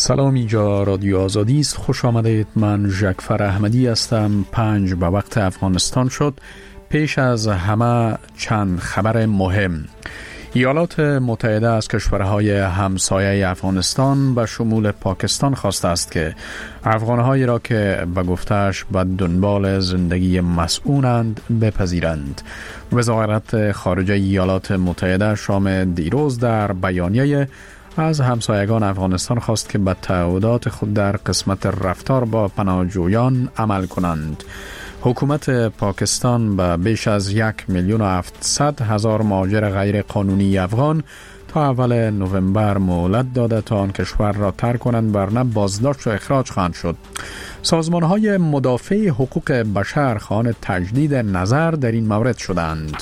سلام، اینجا رادیو آزادی است. خوش آمدید. من ژکفر احمدی هستم. 5 به وقت افغانستان شد. پیش از همه چند خبر مهم. ایالات متحده از کشورهای همسایه افغانستان به شمول پاکستان خواسته است که افغانهایی را که به گفته‌اش به دنبال زندگی مسئولند بپذیرند. وزارت خارجه ایالات متحده شام دیروز در بیانیه از همسایگان افغانستان خواست که به تعهدات خود در قسمت رفتار با پناهجویان عمل کنند. حکومت پاکستان به بیش از 1,700,000 مهاجر غیر قانونی افغان تا اول نوامبر مهلت داده تا آن کشور را ترک کنند، ورنه بازداشت و اخراج خواهند شد. سازمان‌های مدافع حقوق بشر خواهان تجدید نظر در این مورد شدند.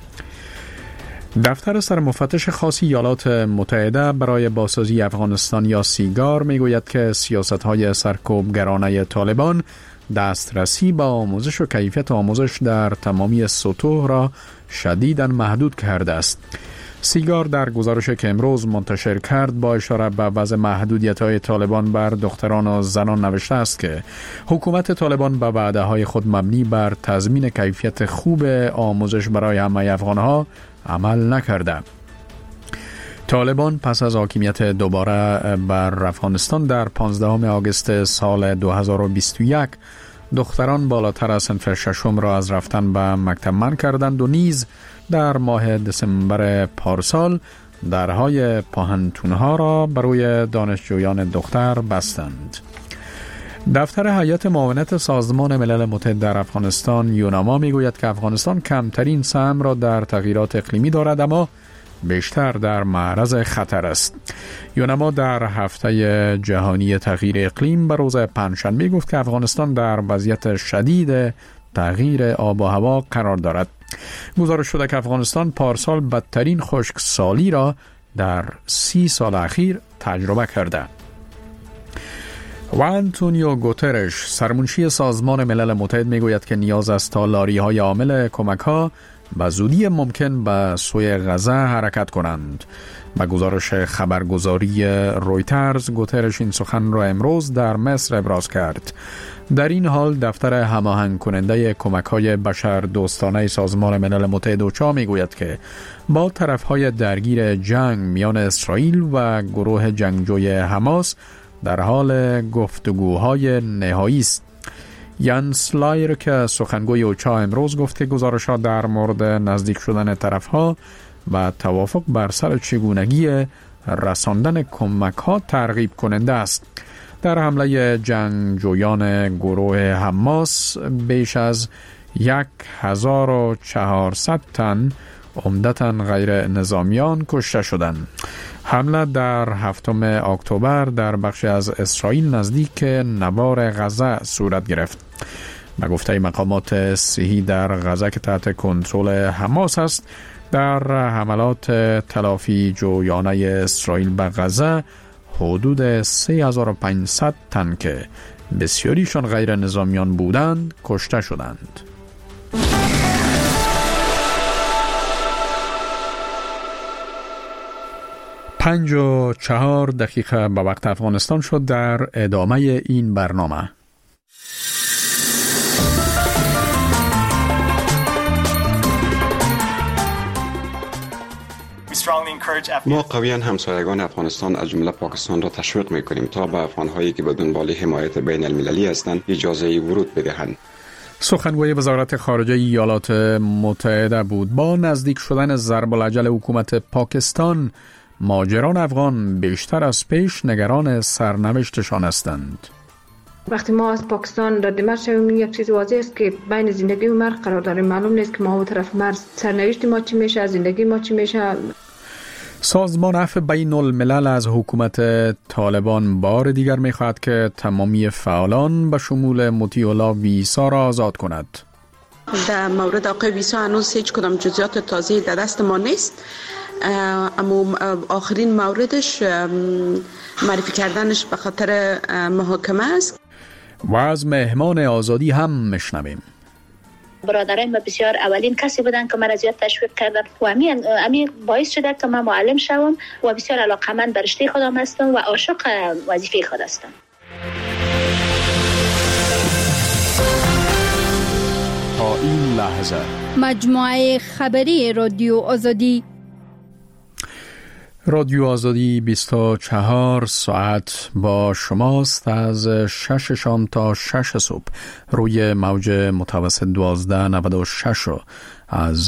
دفتر سرمفتش خاص ایالات متحده برای بازسازی افغانستان یا سیگار میگوید که سیاست‌های سرکوبگرانه طالبان دسترسی به آموزش و کیفیت آموزش در تمامی سطوح را شدیداً محدود کرده است. سیگار در گزارشی که امروز منتشر کرد با اشاره به وضع محدودیت‌های طالبان بر دختران و زنان نوشته است که حکومت طالبان به وعده‌های خود مبنی بر تضمین کیفیت خوب آموزش برای همه افغان‌ها عمل نکرده. طالبان پس از حاکمیت دوباره بر افغانستان در 15 آگوست سال 2021 دختران بالاتر از صنف ششم را از رفتن به مکتب منع کردند و نیز در ماه دسامبر پارسال درهای پانتونها را برای دانشجویان دختر بستند. دفتر هیئت معاونت سازمان ملل متحد در افغانستان یوناما میگوید که افغانستان کمترین سهم را در تغییرات اقلیمی دارد، اما بیشتر در معرض خطر است. یوناما در هفته جهانی تغییر اقلیم به روز پنجشنبه گفت که افغانستان در وضعیت شدید تغییر آب و هوا قرار دارد. گزارش شده که افغانستان پارسال بدترین خشکسالی را در 30 سال اخیر تجربه کرده. و آنتونیو گوترش سرمنشی سازمان ملل متحد میگوید که نیاز است تا لاری‌های عامل کمک‌ها به زودی ممکن به سوی غزه حرکت کنند. با گزارش خبرگزاری رویترز، گوترش این سخن را امروز در مصر ابراز کرد. در این حال دفتر هماهنگ کننده کمک‌های بشر دوستانه سازمان ملل متحد اوچا میگوید که با طرف‌های درگیر جنگ میان اسرائیل و گروه جنگجوی حماس در حال گفتگوهای نهایی است. یان سلایر که سخنگوی اوچا امروز گفت که گزارش‌ها در مورد نزدیک شدن طرف‌ها و توافق بر سر چگونگی رساندن کمک‌ها ترغیب کننده است. در حمله جنگجویان گروه حماس بیش از 1,400 تن عمدتاً غیر نظامیان کشته شدند. حمله در 7 اکتبر در بخش از اسرائیل نزدیک نوار غزه صورت گرفت. به گفته مقامات صحی در غزه که تحت کنترل حماس است، در حملات تلافی جویانه اسرائیل به غزه حدود 3,500 تن که بسیاریشان غیر نظامیان بودند کشته شدند. 5:04 به وقت افغانستان شد. در ادامه این برنامه ما قویاً همسایگان افغانستان از جمله پاکستان را تشویق می‌کنیم تا به افغان‌هایی که به دنبال حمایت بین المللی هستند اجازه ورود بدهند. سخنگوی وزارت خارجه ایالات متحده بود. با نزدیک شدن ضرب الاجل حکومت پاکستان، مهاجران افغان بیشتر از پیش نگران سرنوشتشان هستند. وقتی ما از پاکستان رد مرز شویم، یک چیز واضح است که بین زندگی و مرگ قرار داریم. معلوم نیست که ما اون طرف مرز سرنوشت ما چی میشه، زندگی ما چی میشه. سازمان عفو بین الملل از حکومت طالبان بار دیگر میخواهد که تمامی فعالان به شمول مطیع الله ویسا را آزاد کند. در مورد آقای ویسا هنوز هیچ کدام جزئیات تازه‌ای در دست ما نیست، اما آخرین موردش معرفی کردنش به خاطر محاکمه است. و از مهمان آزادی هم میشنویم. برادرای ما بسیار اولین کسی بودن که مرا زیاد تشویق کردن و همین باعث شده که من معلم شوم و بسیار علاقه‌مند به رشته خودم هستم و عاشق وظیفه خود هستم. تا این لحظه مجموعه خبری رادیو آزادی 24 ساعت با شماست از 6 شام تا 6 صبح روی موج متوسط 1296 و از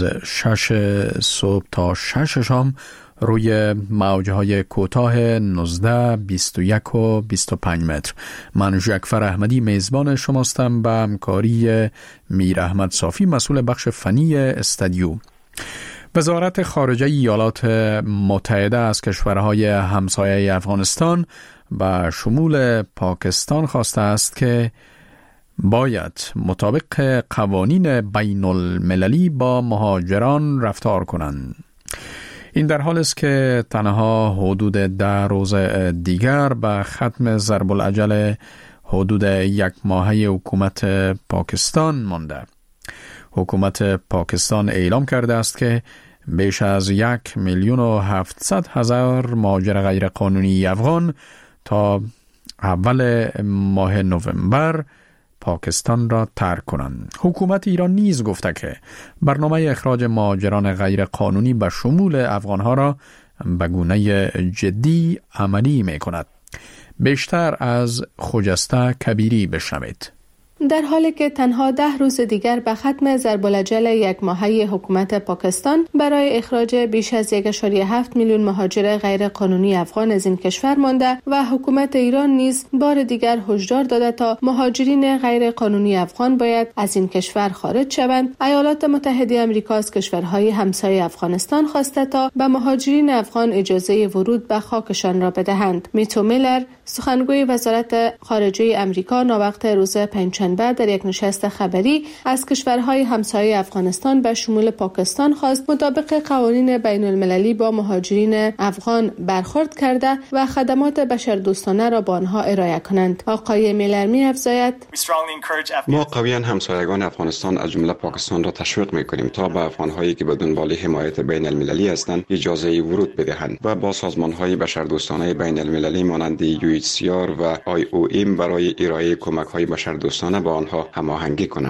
6 صبح تا 6 شام روی موجهای کوتاه 19 21 و 25 متر. من جعفر احمدی میزبان شماستم به همکاری میر احمد صافی مسئول بخش فنی استودیو. وزارت خارجه ایالات متحده از کشورهای همسایه افغانستان و شمول پاکستان خواسته است که باید مطابق قوانین بین المللی با مهاجران رفتار کنند. این در حال است که تنها حدود 10 روز دیگر به ختم ضرب العجل حدود 1 ماهه حکومت پاکستان مانده. حکومت پاکستان اعلام کرده است که بیش از 1,700,000 مهاجر غیر قانونی افغان تا اول ماه نوامبر پاکستان را ترک کنند. حکومت ایران نیز گفته که برنامه اخراج مهاجران غیر قانونی به شمول افغانها را به گونه جدی عملی می کند. بیشتر از خجسته کبیری بشنوید. در حالی که تنها 10 روز دیگر به ختم ضرب العجل 1 ماهه حکومت پاکستان برای اخراج بیش از 1.7 میلیون مهاجر غیر قانونی افغان از این کشور مانده و حکومت ایران نیز بار دیگر هشدار داده تا مهاجرین غیر قانونی افغان باید از این کشور خارج شوند، ایالات متحده آمریکا از کشورهای همسایه افغانستان خواسته تا به مهاجرین افغان اجازه ورود به خاکشان را بدهند. میتو میلر سخنگوی وزارت خارجه آمریکا ناوقت روز پنجشنبه در یک نشست خبری از کشورهای همسایه افغانستان به شمول پاکستان خواست مطابق قوانین بین المللی با مهاجرین افغان برخورد کرده و خدمات بشردوستانه را به آنها ارائه کنند. آقای میلر می‌افزاید: ما قویاً همسایگان افغانستان از جمله پاکستان را تشویق می‌کنیم تا به افغان‌هایی که به دنبال حمایت بین المللی هستند اجازه ورود بدهند و با سازمان‌های بشردوستانه بین المللی مانند UNHCR و IOM برای ارائه کمک‌های بشردوستانه با آنها هماهنگی کنند.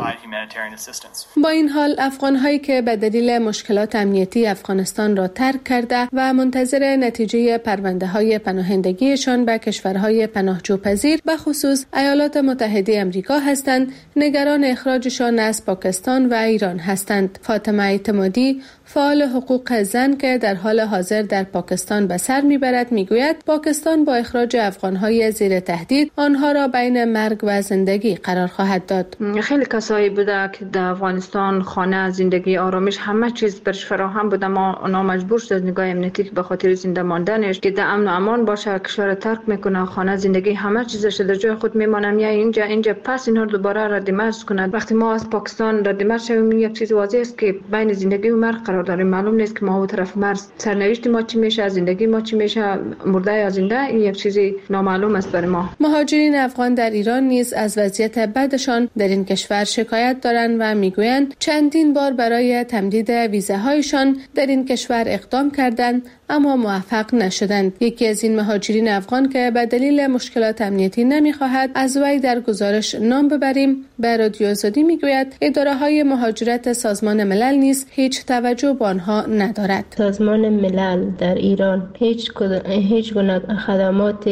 با این حال افغان‌هایی که به دلیل مشکلات امنیتی افغانستان را ترک کرده و منتظر نتیجه پرونده‌های پناهندگیشان به کشورهای پناهجوپذیر به خصوص ایالات متحده آمریکا هستند، نگران اخراجشان از پاکستان و ایران هستند. فاطمه اعتمادی فعال حقوق زن که در حال حاضر در پاکستان به سر میبرد میگوید پاکستان با اخراج افغان‌های زیر تهدید آنها را بین مرگ و زندگی قرار خواهد داد. خیلی کسایی بوده که در افغانستان خانه، زندگی، آرامش همه چیز برش فراهم بوده، ما مجبور شد از نگاه امنیتی که به خاطر زنده ماندنش که در امن و امان باشه کشور ترک میکنه، خانه، زندگی همه چیزش در جای خود میمانن یا اینجا پس اینا دوباره ردیمرز کند. وقتی ما از پاکستان ردیمرز شویم یک چیز واضح است که بین زندگی و مرگ قرار داریم. معلوم نیست که ما اون طرف مرز سرنوشت ما چی میشه، زندگی ما چی میشه، مرده یا زنده، این یک چیزی نامعلوم است برای ما. مهاجرین افغان در ایران نیز از وضعیت بدشان در این کشور شکایت دارند و میگویند چندین بار برای تمدید ویزاهایشان در این کشور اقدام کردند اما موفق نشدند. یکی از این مهاجرین افغان که به دلیل مشکلات امنیتی نمیخواهد از وی در گزارش نام ببریم به رادیو آزادی میگوید اداره‌های مهاجرت سازمان ملل نیز هیچ توجه به آنها ندارد. سازمان ملل در ایران هیچ گونه خدمات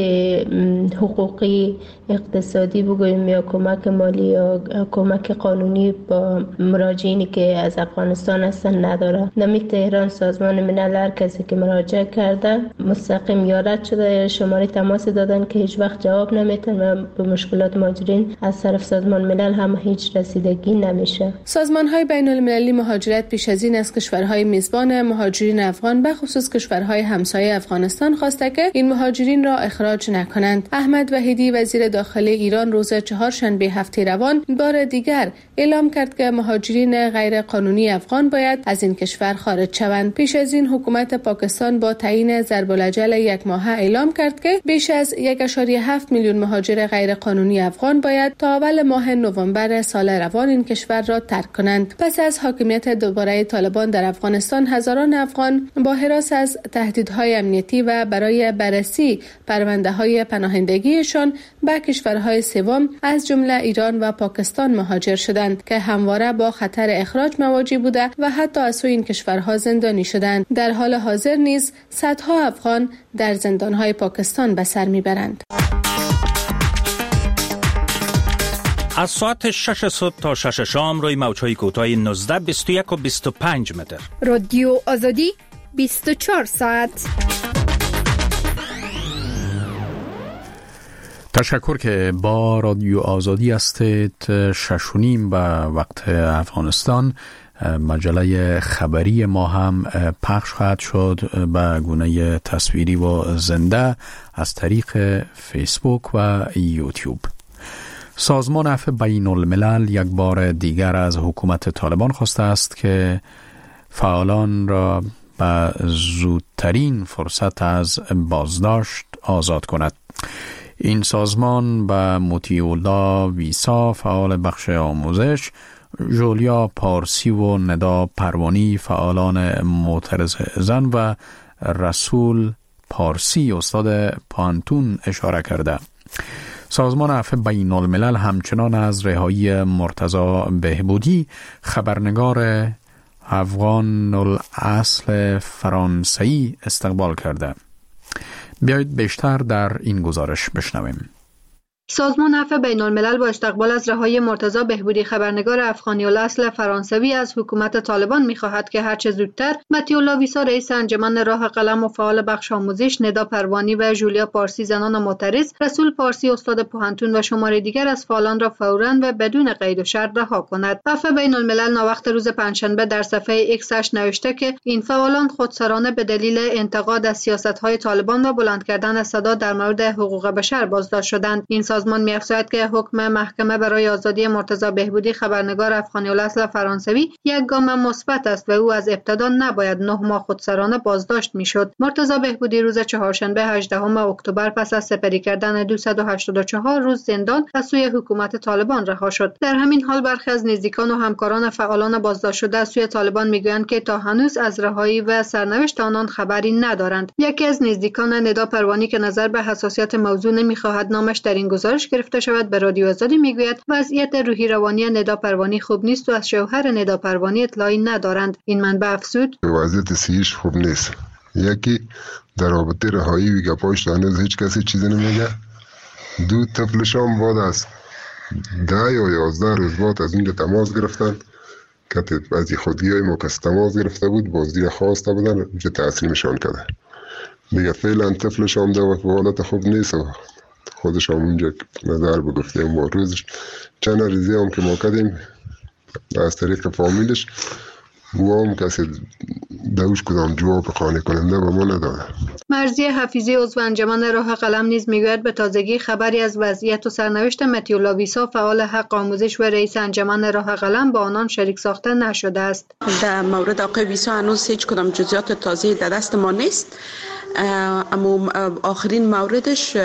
حقوقی، اقتصادی بگوییم یا کمک مالی یا کمک قانونی با مراجعینی که از افغانستان هستند نداره. نمی تهران سازمان ملل هر کسی که مراجعه کرده مستقیم یا رد شده یا شماره تماس دادن که هیچ وقت جواب نمیدن و به مشکلات مهاجرین از طرف سازمان ملل هم هیچ رسیدگی نمیشه. سازمان‌های بین‌المللی مهاجرت پیش از این از کشورهای میزبان مهاجرین افغان به خصوص کشورهای همسایه افغانستان خواسته که این مهاجرین را اخراج نکنند. احمد وحیدی وزیر داخلی ایران روز چهارشنبه 7 هفته روان بار دیگر اعلام کرد که مهاجرین غیر قانونی افغان باید از این کشور خارج شوند. پیش از این حکومت پاکستان با تعیین ضرب الاجل یک ماهه اعلام کرد که بیش از 1.7 میلیون مهاجر غیر قانونی افغان باید تا اول ماه نوامبر سال روان این کشور را ترک کنند. پس از حاکمیت دوباره طالبان در افغانستان، هزاران افغان با هراس از تهدیدهای امنیتی و برای بررسی پرونده‌های پناهندگیشان به کشورهای سوم از جمله ایران و پاکستان مهاجر شدند که همواره با خطر اخراج مواجه بوده و حتی از سوی این کشورها زندانی شدند. در حال حاضر نیز صدها افغان در زندانهای پاکستان به سر میبرند. از ساعت 6 صبح تا 6 شام روی موج‌های کوتاه 19، 21 و 25 متر. رادیو آزادی 24 ساعت. تشکر که با رادیو آزادی هستید. 6:30 به وقت افغانستان مجله خبری ما هم پخش خواهد شد به گونه تصویری و زنده از طریق فیسبوک و یوتیوب. سازمان عفو بین الملل یک بار دیگر از حکومت طالبان خواسته است که فعالان را به زودترین فرصت از بازداشت آزاد کند. این سازمان به مطیع ویسا فعال بخش آموزش، جولیا پارسی و ندا پروانی فعالان معترض زن و رسول پارسی استاد پانتون اشاره کرده. سازمان عفو بین الملل همچنان از رهایی مرتضی بهبودی، خبرنگار افغان الاصل فرانسوی، استقبال کرده. بیایید بیشتر در این گزارش بشنویم. سازمان عفو بین الملل با استقبال از رهایی مرتضی بهبودی، خبرنگار افغانی الاصل فرانسوی، از حکومت طالبان می‌خواهد که هرچه زودتر مطیع ویسا رئیس انجمن راه قلم و فعال بخش آموزش، ندا پروانی و جولیا پارسی زنان معترض، رسول پارسی استاد پوهنتون و شماری دیگر از فعالان را فوراً و بدون قید و شرط رها کند. عفو بین الملل ناوقت روز پنجشنبه در صفحه ایکسش نوشته که این فعالان خودسرانه به دلیل انتقاد از سیاست‌های طالبان و بلند کردن صدا در مورد حقوق بشر بازداشت شدند. این سازمان می‌افزاید که حکم محکمه برای آزادی مرتضی بهبودی، خبرنگار افغانی الاصل فرانسوی، یک گام مثبت است و او از ابتدا نباید 9 ماه خودسرانه بازداشت می‌شد. مرتضی بهبودی روز چهارشنبه 18 اکتبر پس از سپری کردن 284 روز زندان از سوی حکومت طالبان رها شد. در همین حال برخی از نزدیکان و همکاران فعالان بازداشت شده از سوی طالبان می‌گویند که تا هنوز از رهایی و سرنوشت آنان خبری ندارند. یکی از نزدیکان ندا پروانی که نظر به حساسیت موضوع نمی‌خواهد نامش در این گزارش گرفته شود، به رادیو آزادی میگوید وضعیت روحی روانی ندا پروانی خوب نیست و از شوهر ندا پروانی اطلاعی ندارند. این منبع افزود وضعیت صحیش خوب نیست. یکی در رابطه رهایی و گپاش هنوز هیچ کسی چیزی نمیگه. دو طفلش هم بعد از 10 یا 11 روز بعد از اونجا تماس گرفتن که از خودیای ما کسی تماس گرفته بود، بازدید خواسته بودن، اونجا تسلیمشان کردن. دیگه فعلا طفلش هم در حالت خوب نیست و خودش هم اونجا نظر بگفته. ما روزش چند ریزی هم که ما کردیم از طریق فامیلش، او هم کسی دوش کدام جواب قانع کننده به ما نداده. مرضی حفیظی عضو انجمن راه قلم نیز میگوید به تازگی خبری از وضعیت و سرنوشت مطیع ویسا، فعال حق آموزش و رئیس انجمن راه قلم، با آنان شریک ساخته نشده است. در مورد آقای ویسا هنوز هیچ کدام جزئیات تازه در دست ما نیست. اما آخرین موردش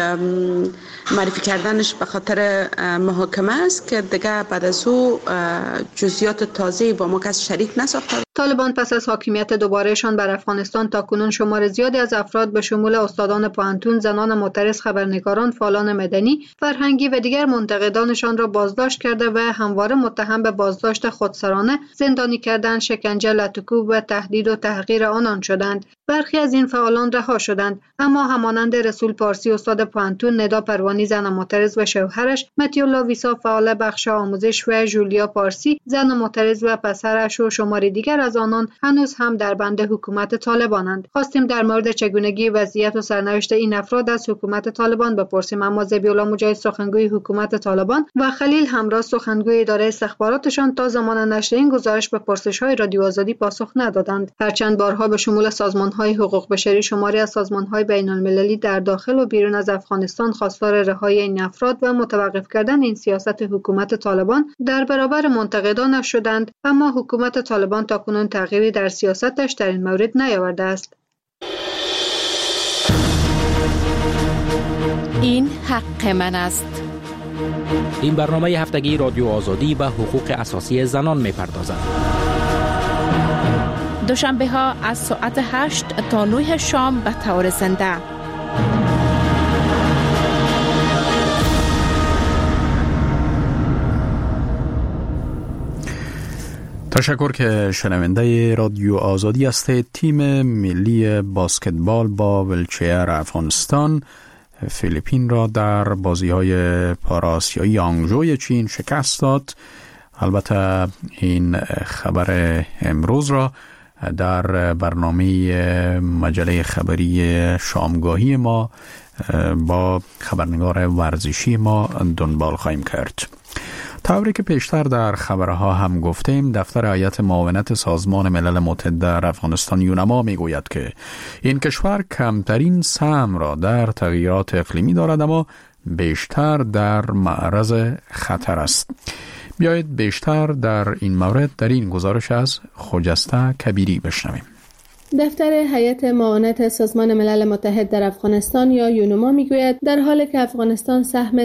معرفی کردنش به خاطر محاکمه است که دیگه بعد از او جزئیات تازه با ما کسی شریک نساخته. طالبان پس از حاکمیت دوبارهشان بر افغانستان تاکنون شمار زیادی از افراد به شمول استادان پوهنتون، زنان معترض، خبرنگاران، فعالان مدنی، فرهنگی و دیگر منتقدانشان را بازداشت کرده و همواره متهم به بازداشت خودسرانه، زندانی کردن، شکنجه، لطوکوب و تهدید و تحقیر آنان شدند. برخی از این فعالان رها شدند، اما همانند رسول پارسی استاد پوهنتون، ندا پروانی زن معترض و شوهرش، مطیع ویسا فعال بخش آموزش و جولیا پارسی زن معترض و پسرش و شماری دیگر از آنان هنوز هم در بند حکومت طالبانند. خواستیم در مورد چگونگی وضعیت و سرنوشت این افراد از حکومت طالبان بپرسیم، اما ذبیح‌الله مجاهد، سخنگوی حکومت طالبان، و خلیل همراه، سخنگوی اداره استخباراتشان، تا زمان نشر این گزارش به پرسش‌های رادیو آزادی پاسخ ندادند. هرچند بارها به شمول سازمان سازمان‌های حقوق بشری شماری از سازمان‌های بین‌المللی در داخل و بیرون از افغانستان خواستار رهایی این افراد و متوقف کردن این سیاست حکومت طالبان در برابر منتقدان شدند، اما حکومت طالبان تاکنون تغییری در سیاستش در این مورد نیاورده است. این حق من است. این برنامه هفتگی رادیو آزادی به حقوق اساسی زنان می‌پردازد. دوشنبه ها از ساعت 8 تا 9 شام به طور زنده. تشکر که شنونده رادیو آزادی هستید. تیم ملی بسکتبال با ویلچر افغانستان فیلیپین را در بازی‌های پاراسیایی یانگژوی چین شکست داد. البته این خبر امروز را در برنامه مجله خبری شامگاهی ما با خبرنگار ورزشی ما دنبال خواهیم کرد. طوری که پیشتر در خبرها هم گفتیم، دفتر هیئت معاونت سازمان ملل متحد در افغانستان یونما میگوید که این کشور کمترین سهم را در تغییرات اقلیمی دارد، اما بیشتر در معرض خطر است. بیایید بیشتر در این مورد در این گزارش از خجسته کبیری بشنویم. دفتر هیئت معاونت سازمان ملل متحد در افغانستان یا یونما میگوید در حالی که افغانستان سهم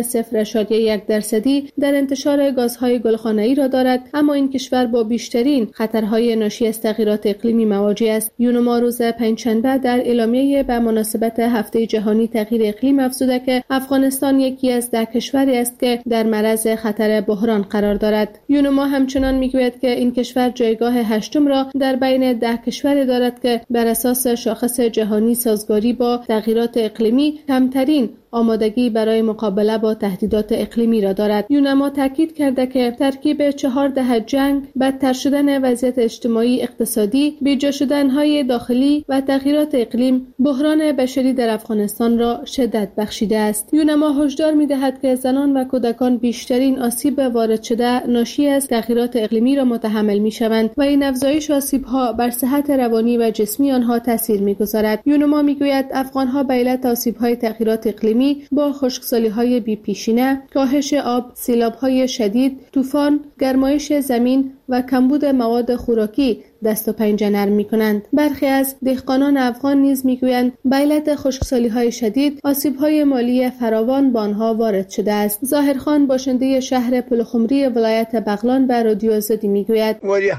0.1% در انتشار گازهای گلخانه‌ای را دارد، اما این کشور با بیشترین خطرهای ناشی از تغییرات اقلیمی مواجه است. یونما روز پنجشنبه در اعلامیه به مناسبت هفته جهانی تغییر اقلیم افزوده که افغانستان یکی از 10 کشوری است که در معرض خطر بحران قرار دارد. یونما همچنان میگوید که این کشور جایگاه 8 را در بین 10 کشوری دارد که بر اساس شاخص جهانی سازگاری با تغییرات اقلیمی کمترین آمادگی برای مقابله با تهدیدات اقلیمی را دارد. یونما تاکید کرده که ترکیب 4 دهه جنگ، بدتر شدن وضعیت اجتماعی اقتصادی، بیجا شدن‌های داخلی و تغییرات اقلیم بحران بشری در افغانستان را شدت بخشیده است. یونما هشدار می‌دهد که زنان و کودکان بیشترین آسیب وارد شده ناشی از تغییرات اقلیمی را متحمل می‌شوند و این افزایش آسیب‌ها بر صحت روانی و جسمی آنها تاثیر می‌گذارد. یونما می‌گوید افغان‌ها به علت آسیب‌های تغییرات اقلیمی با خشکسالی‌های بی‌پیشینه، کاهش آب، سیلاب‌های شدید، طوفان، گرمایش زمین و کمبود مواد خوراکی دست و پنجه نرم می‌کنند. برخی از دهقانان افغان نیز می‌گویند به علت خشکسالی‌های شدید آسیب‌های مالی فراوان به آنها وارد شده است. ظاهرخان باشنده شهر پلخمری ولایت بغلان به رادیو آزادی می‌گوید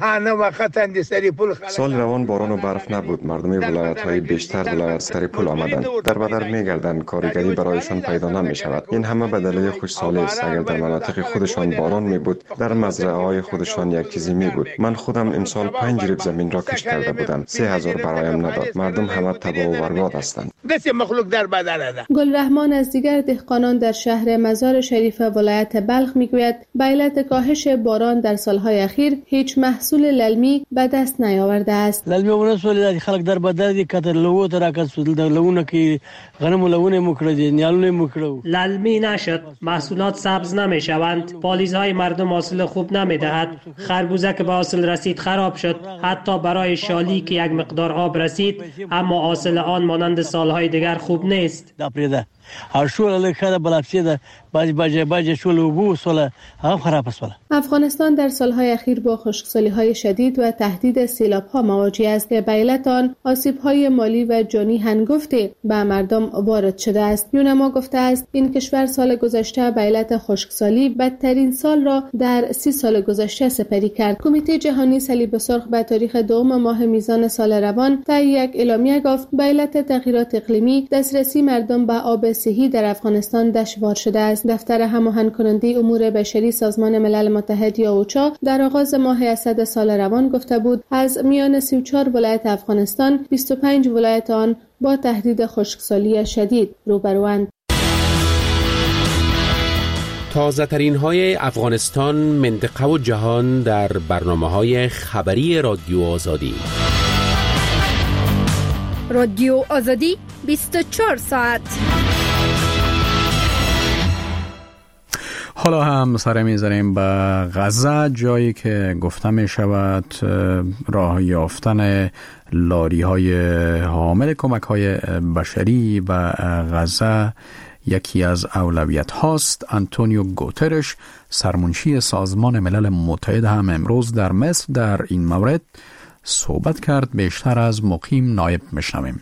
سال روان باران و برف نبود. مردم ولایت‌های بیشتر ولایت سر پل آمدند. در بدر می‌گردند، کارگری برایشان پیدا نمی‌شود. این همه به دلیل خوشسالی است. اگر در مناطق خودشان باران می‌بود، در مزرعه‌های خودشان یک چیزی می‌بود. من خودم امسال 5 ریب زمین را کشت کرده بودم. 3000 برایم نداد. مردم همه تباه و برباد هستند. گلرحمان از دیگر دهقانان در شهر مزار شریف ولایت بلخ میگوید به علت کاهش باران در سالهای اخیر هیچ محصول للمی به دست نیاورده است. للمی ورسول خلق در بدر دی کتر لو تر کسل در لونه کی غنم لونه مکردی نیالونه مکرو للمی نشد، محصولات سبز نمیشوند، پالیزهای مردم حاصل خوب نمیدهد، خربوزه که به حاصل رسید خراب شد، حتی برای شالی که یک مقدار آب رسید اما حاصل آن مانند سالهای دیگر خوب نیست. افغانستان در سالهای اخیر با خشکسالی‌های شدید و تهدید سیلاب‌ها مواجه است که به علت آن آسیب‌های مالی و جانی هنگفتی به مردم وارد شده است. یونما گفته است این کشور سال گذشته به علت خشکسالی بدترین سال را در 30 سال گذشته سپری کرد. کمیته جهانی صلیب سرخ به تاریخ 2 ماه میزان سال روان طی یک اعلامیه گفت به علت تغییرات اقلیمی دسترسی مردم به آب صحی در افغانستان دشوار شده است. دفتر هماهنگ کننده امور بشری سازمان ملل متحد یا اوچا در آغاز ماه اسد سال روان گفته بود از میان 34 ولایت افغانستان 25 ولایت آن با تهدید خشکسالی شدید روبروند. تازه ترین های افغانستان، منطقه و جهان در برنامه‌های خبری رادیو آزادی. رادیو آزادی 24 ساعت. حالا هم سر می‌زنیم به غزه، جایی که گفته می شود راه یافتن لاری های حامل کمک های بشری و غزه یکی از اولویت هاست. آنتونیو گوترش، سرمنشی سازمان ملل متحد، هم امروز در مصر در این مورد صحبت کرد. بیشتر از مقیم نایب میشنویم.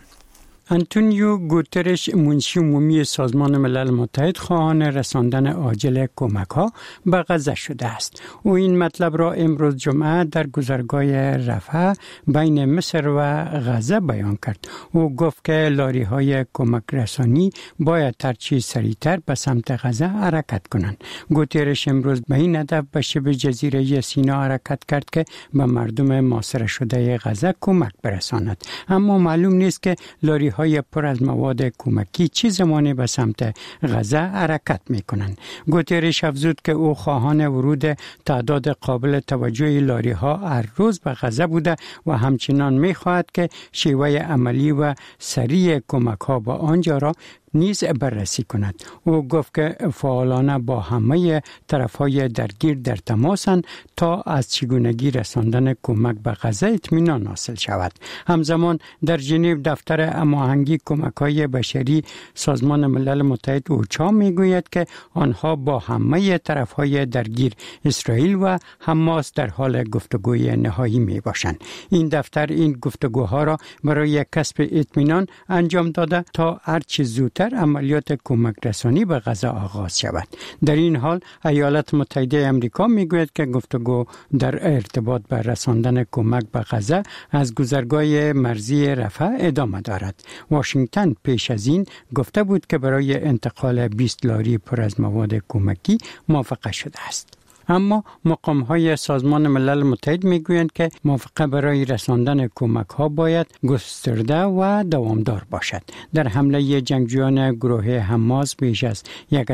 آنتونیو گوترش، منشی عمومی سازمان ملل متحد، خواهان رساندن عاجل کمک‌ها به غزه شده است. او این مطلب را امروز جمعه در گذرگاه رفح بین مصر و غزه بیان کرد. او گفت که لاری‌های کمک رسانی باید هرچی سریعتر به سمت غزه حرکت کنند. گوترش امروز به این هدف به شبه جزیره سینا حرکت کرد که به مردم محاصره شده غزه کمک برساند. اما معلوم نیست که لاری‌های پر از مواد کمکی چه زمانی به سمت غزه حرکت می کنند. گوترش افزود که او خواهان ورود تعداد قابل توجه لاری ها هر روز به غزه بوده و همچنان می خواهد که شیوه عملی و سریع کمک ها به آنجا را نیز بررسی کند. او گفت که فعالانه با همه طرفهای درگیر در تماسند تا از چگونگی رساندن کمک به غزه اطمینان حاصل شود. همزمان در ژنو دفتر هماهنگی کمک‌های بشری سازمان ملل متحد اوچا میگوید که آنها با همه طرفهای درگیر اسرائیل و حماس در حال گفتگوی نهایی می باشند. این دفتر این گفتگوها را برای کسب اطمینان انجام داده تا هرچه زودتر عملیات کمک رسانی به غزه آغاز شود. در این حال ایالات متحده آمریکا میگوید که گفتگو در ارتباط به رساندن کمک به غزه از گذرگاه مرزی رفح ادامه دارد. واشنگتن پیش از این گفته بود که برای انتقال 20 لاری پر از مواد کمکی موافقه شده است. اما مقام‌های سازمان ملل متحد میگویند که موافقه برای رساندن کمک‌ها باید گسترده و دوامدار باشد. در حمله جنگجویان گروه حماس بیش از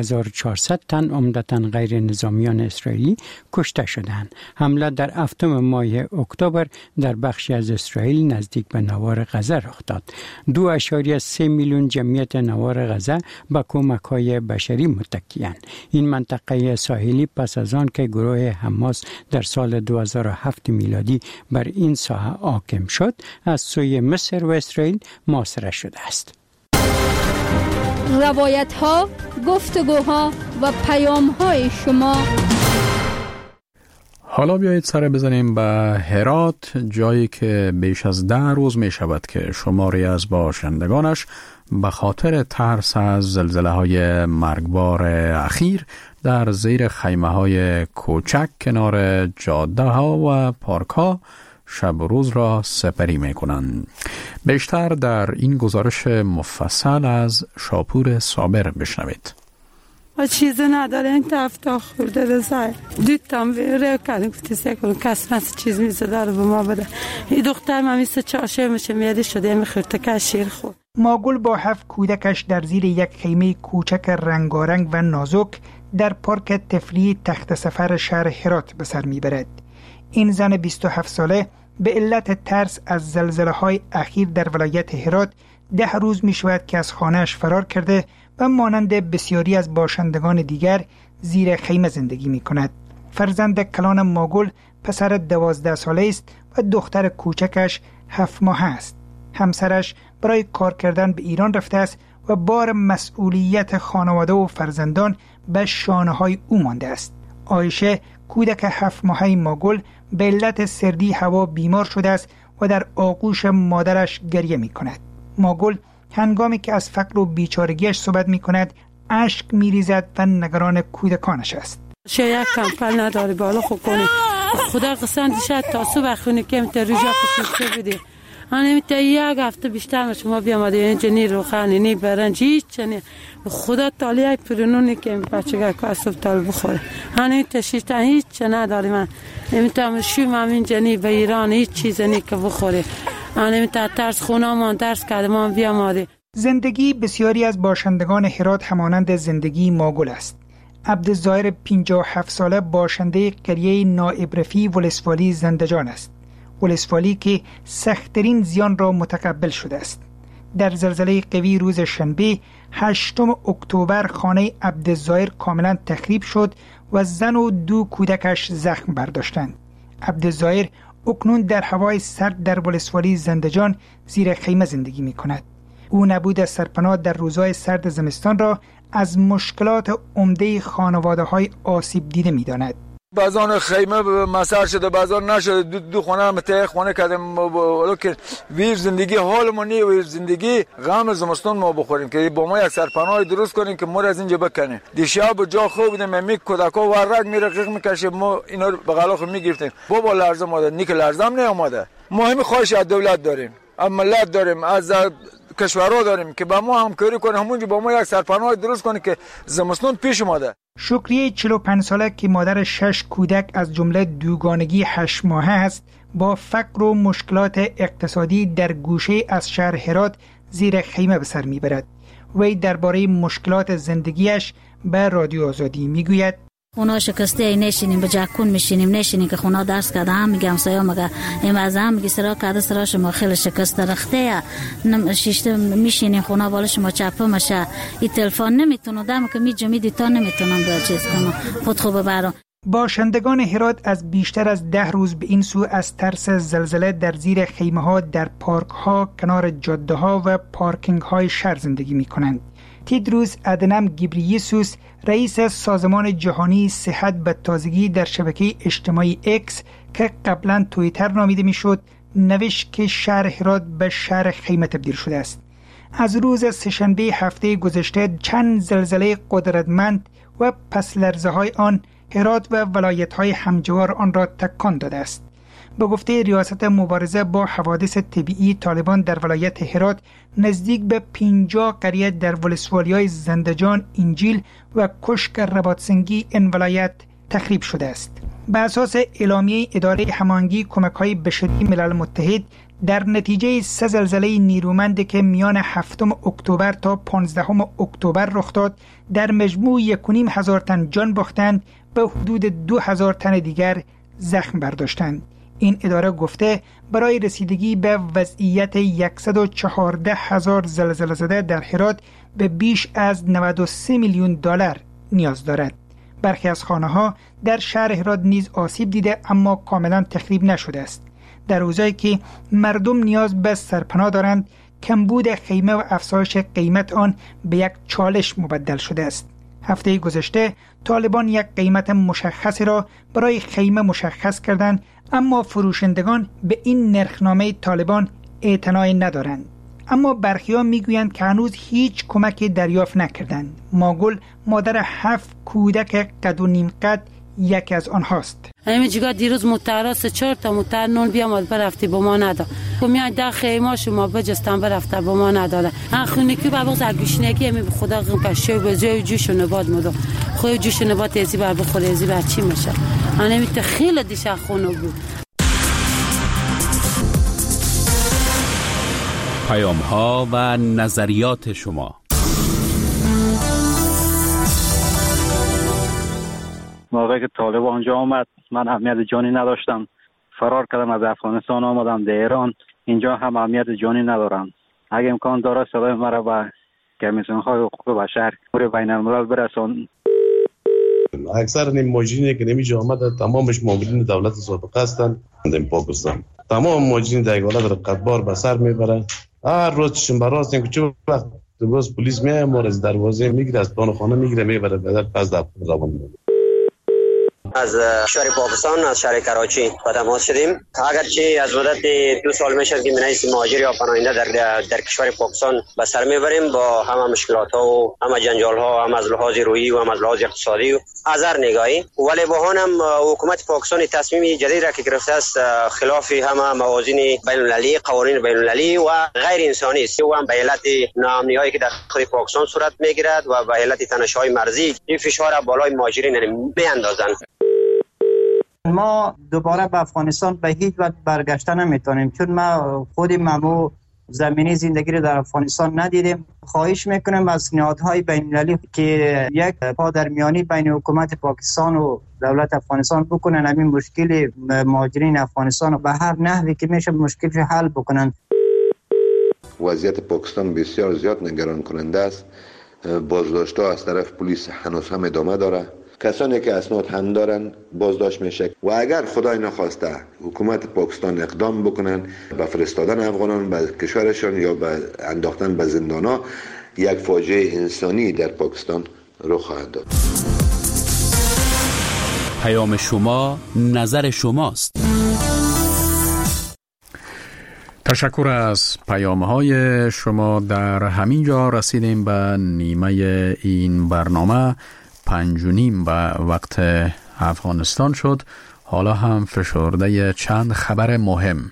1400 تن عمدتاً غیر نظامیان اسرائیلی کشته شدند. حمله در 7 ماه اکتبر در بخشی از اسرائیل نزدیک به نوار غزه رخ داد. 2.3 میلیون جمعیت نوار غزه به کمک‌های بشری متکی‌اند. این منطقه ساحلی پس از آن که گروه حماس در سال 2007 میلادی بر این ساحه حاکم شد، از سوی مصر و اسرائیل محاصره شده است. روایت ها، گفتگوها و پیام های شما. حالا بیایید سر بزنیم به هرات، جایی که بیش از 10 روز می شود که شماری از باشندگانش به خاطر ترس از زلزله های مرگبار اخیر در زیر خیمه های کوچک کنار جاده ها و پارک ها شب و روز را سپری می کنند. بیشتر در این گزارش مفصل از شاپور صابر بشنوید. و چیزی نداره، این تفتا خورده رسای دیدم ویره کردیم کتیسه کنم کس مثل چیز میزده رو به ما بده. این دختر من میسه چاشه میشه میادی شده میخورده که شیر خورد. ماگل با 7 کودکش در زیر یک خیمه کوچک رنگارنگ و نازک در پارک تفریحی تخت سفر شهر هرات به سر میبرد. این زن 27 ساله به علت ترس از زلزله‌های اخیر در ولایت هرات 10 روز میشود که از خانه‌اش فرار کرده و مانند بسیاری از باشندگان دیگر زیر خیمه زندگی می‌کند. فرزند کلان ماگل پسر 12 ساله است و دختر کوچکش 7 ماهه است. همسرش برای کار کردن به ایران رفته است و بار مسئولیت خانواده و فرزندان به شانه‌های او مانده است. عایشه کودک 7 ماهه ماگل به علت سردی هوا بیمار شده است و در آغوش مادرش گریه می‌کند. ماگل هنگامی که از فقر و بیچارگیش صحبت می‌کند اشک می‌ریزد و نگران کودکانش است. یک کمپل نداری بالا خوب کنی خدا قسم دیشب تا صبح خونی که میتر رجا قسم بدی آنه میتر یک هفته بیشتر شما بیامده اینجا نی روخانی نی برنج هیچ چنی خدا تالی های پرونونی که بچه که از صبح تال بخوره آنه میتر شیشتن هیچ چه نداری من میتر شویم هم اینجا نی به ایران هیچ چیز نی که بخوره آنه میتر ترس خونه ما درس کرده ما بیامده. زندگی بسیاری از باشندگان هرات همانند زندگی ماگل است. عبدالظاهر 57 ساله باشنده قریه نائب رفیع ولسوالی زندجان است. ولسوالی که سخت‌ترین زیان را متقبل شده است. در زلزله قوی روز شنبه 8 اکتبر خانه عبدالظاهر کاملا تخریب شد و زن و 2 کودکش زخم برداشتند. عبدالظاهر اکنون در هوای سرد در ولسوالی زندجان زیر خیمه زندگی می کند. او نبود سرپناه در روزهای سرد زمستان را از مشکلات عمده خانواده‌های آسیب دیده می داند. بعضان خیمه مسار شده، بعضان نشده، دو خانه هم ته خانه کردیم، ولی ویر زندگی حالمونی و زندگی غم زمستان ما بخوریم که با ما یک سرپناه درست کنیم که ما از اینجا بکنیم. دیشب جا خوب بودیم، می کودکا ورق می رقیق میکشیم، ما اینا رو بغلاخ میگرفتیم. بابا لرزه اومده، نیک لرزه هم نیامده. ما همین خواهش از دولت داریم، از ملت داریم، از کشورها داریم که با ما همکاری کنه، همونجا با ما یک سرپناه درست کنه که زمستان پیش اومده. شکریه 45 ساله که مادر 6 کودک از جمله دوگانگی 8 ماهه است، با فقر و مشکلات اقتصادی در گوشه از شهر هرات زیر خیمه به سر میبرد. وی درباره مشکلات زندگیش به رادیو آزادی میگوید: اونا شکسته نشینیم، به جکون میشینیم، نشینیم که خونا درس کرده هم میگم سایا مگه این ازم میگه سرا کرده سرا شما خیلی شکسته رخته شیشته میشینیم خونا بالا شما چپه مشه، این تلفن نمیتونم دم که میجمیدی تا نمیتونم به چیز کنم خود خوب برام. باشندگان هرات از بیشتر از 10 روز به این سو از ترس زلزله در زیر خیمه ها در پارک ها، کنار جاده ها و پارکینگ های شهر زندگی می کنند. تیدروس ادنم گیبرییسوس رئیس سازمان جهانی صحت به تازگی در شبکه اجتماعی اکس که قبلا توییتر نامیده میشد نوشت که شهر هرات به شهر خیمه تبدیل شده است. از روز سه‌شنبه هفته گذشته چند زلزله قدرتمند و پس لرزه های آن هرات و ولایت های همجوار آن را تکان داده است. به گفته ریاست مبارزه با حوادث طبیعی طالبان در ولایت هرات نزدیک به 50 قریه در ولسوالی‌های زندجان، انجیل و کشک رباطسنگی این ولایت تخریب شده است. به اساس اعلامیه اداره هماهنگی کمک‌های بشری ملل متحد در نتیجه 3 زلزله نیرومند که میان 7 اکتبر تا 15 اکتبر رخ داد در مجموع 1,500 تن جان باختند، به حدود 2,000 تن دیگر زخم برداشتند. این اداره گفته برای رسیدگی به وضعیت 114,000 زلزله زده در هرات به بیش از 93 میلیون دلار نیاز دارد. برخی از خانه‌ها در شهر هرات نیز آسیب دیده اما کاملا تخریب نشده است. در روزایی که مردم نیاز به سرپناه دارند، کمبود خیمه و افزایش قیمت آن به یک چالش مبدل شده است. هفته گذشته طالبان یک قیمت مشخصی را برای خیمه مشخص کردند، اما فروشندگان به این نرخنامه طالبان اعتنایی ندارند. اما برخیان میگویند که هنوز هیچ کمکی دریافت نکردند. ماگل مادر 7 کودک قد و نیم قد یکی از آنهاست. همین جگاه دیروز متراس 4 تا متر نون بیامد برفتی با ما نداد. میاد در خیمه شما بجستن برفته با ما نداره. ان خونیکی با باز گوشنگی همین به خدا قشه به جای جوش و نبات مدو. خو جوش و نبات ازی بر بخوره ازی بر چی میشه؟ انا میت خیلی دیشب خونه بود. پیام ها و نظریات شما. موقعی که طالب آنجا آمد من اهمیت جانی نداشتم، فرار کردم از افغانستان آمدم در ایران. اینجا هم اهمیت جانی ندارم. اگه امکان داره صدای مرا به کمیسیون های حقوق بشر پور بین الملل برسان. اکثر این ماجرینی که نمیشه آمده تمامش مامورین دولت سابقه هستند در پاکستان. تمام ماجرین در ایالات رقابت به سر میبره. هر روز شنبه راست اینکه چه وقت باز پلیس میاد ما از دروازه میگیره، از پان خانه میگیره میبره بدر پس در روان میشه. از شهر پاکستان از شهر کراچی با تماس شدیم. اگرچه از مدت 2 سال میشه که من مهاجر یا پناهنده در کشور پاکستان به سر میبریم با همه مشکلات ها و همه جنجال ها، هم از لحاظ روحی و هم از لحاظ اقتصادی و از هر نگاهی. ولی با هم حکومت پاکستان تصمیم جدید را که گرفته است خلاف همه موازین بین المللی، قوانین بین المللی و غیر انسانی است و هم به علت ناامنیایی که در خود پاکستان صورت میگیرد و به علت تنش‌های مرزی این فشار بالای مهاجرین میاندازند. ما دوباره به افغانستان به هیچ وجه برگشتن نمیتونیم، چون ما خودمون زمینی زندگی رو در افغانستان ندیدیم. خواهش میکنم از نهادهای بین المللی که یک پادرمیانی بین حکومت پاکستان و دولت افغانستان بکنن، همین مشکل مهاجرین افغانستان رو به هر نحوی که میشه مشکلش حل بکنن. وضعیت پاکستان بسیار زیاد نگران کننده است. بازداشت‌ها از طرف پلیس هنوز هم ادامه داره. کسانی که اسناد هم دارن بازداشت میشه و اگر خدای نخواسته حکومت پاکستان اقدام بکنن به فرستادن افغانان به کشورشان یا به انداختن به زندان‌ها، یک فاجعه انسانی در پاکستان رخ خواهد داد. پیام شما، نظر شماست. تشکر از پیام‌های شما. در همین جا رسیدیم به نیمه این برنامه. 5:30 به وقت افغانستان شد. حالا هم فشرده چند خبر مهم.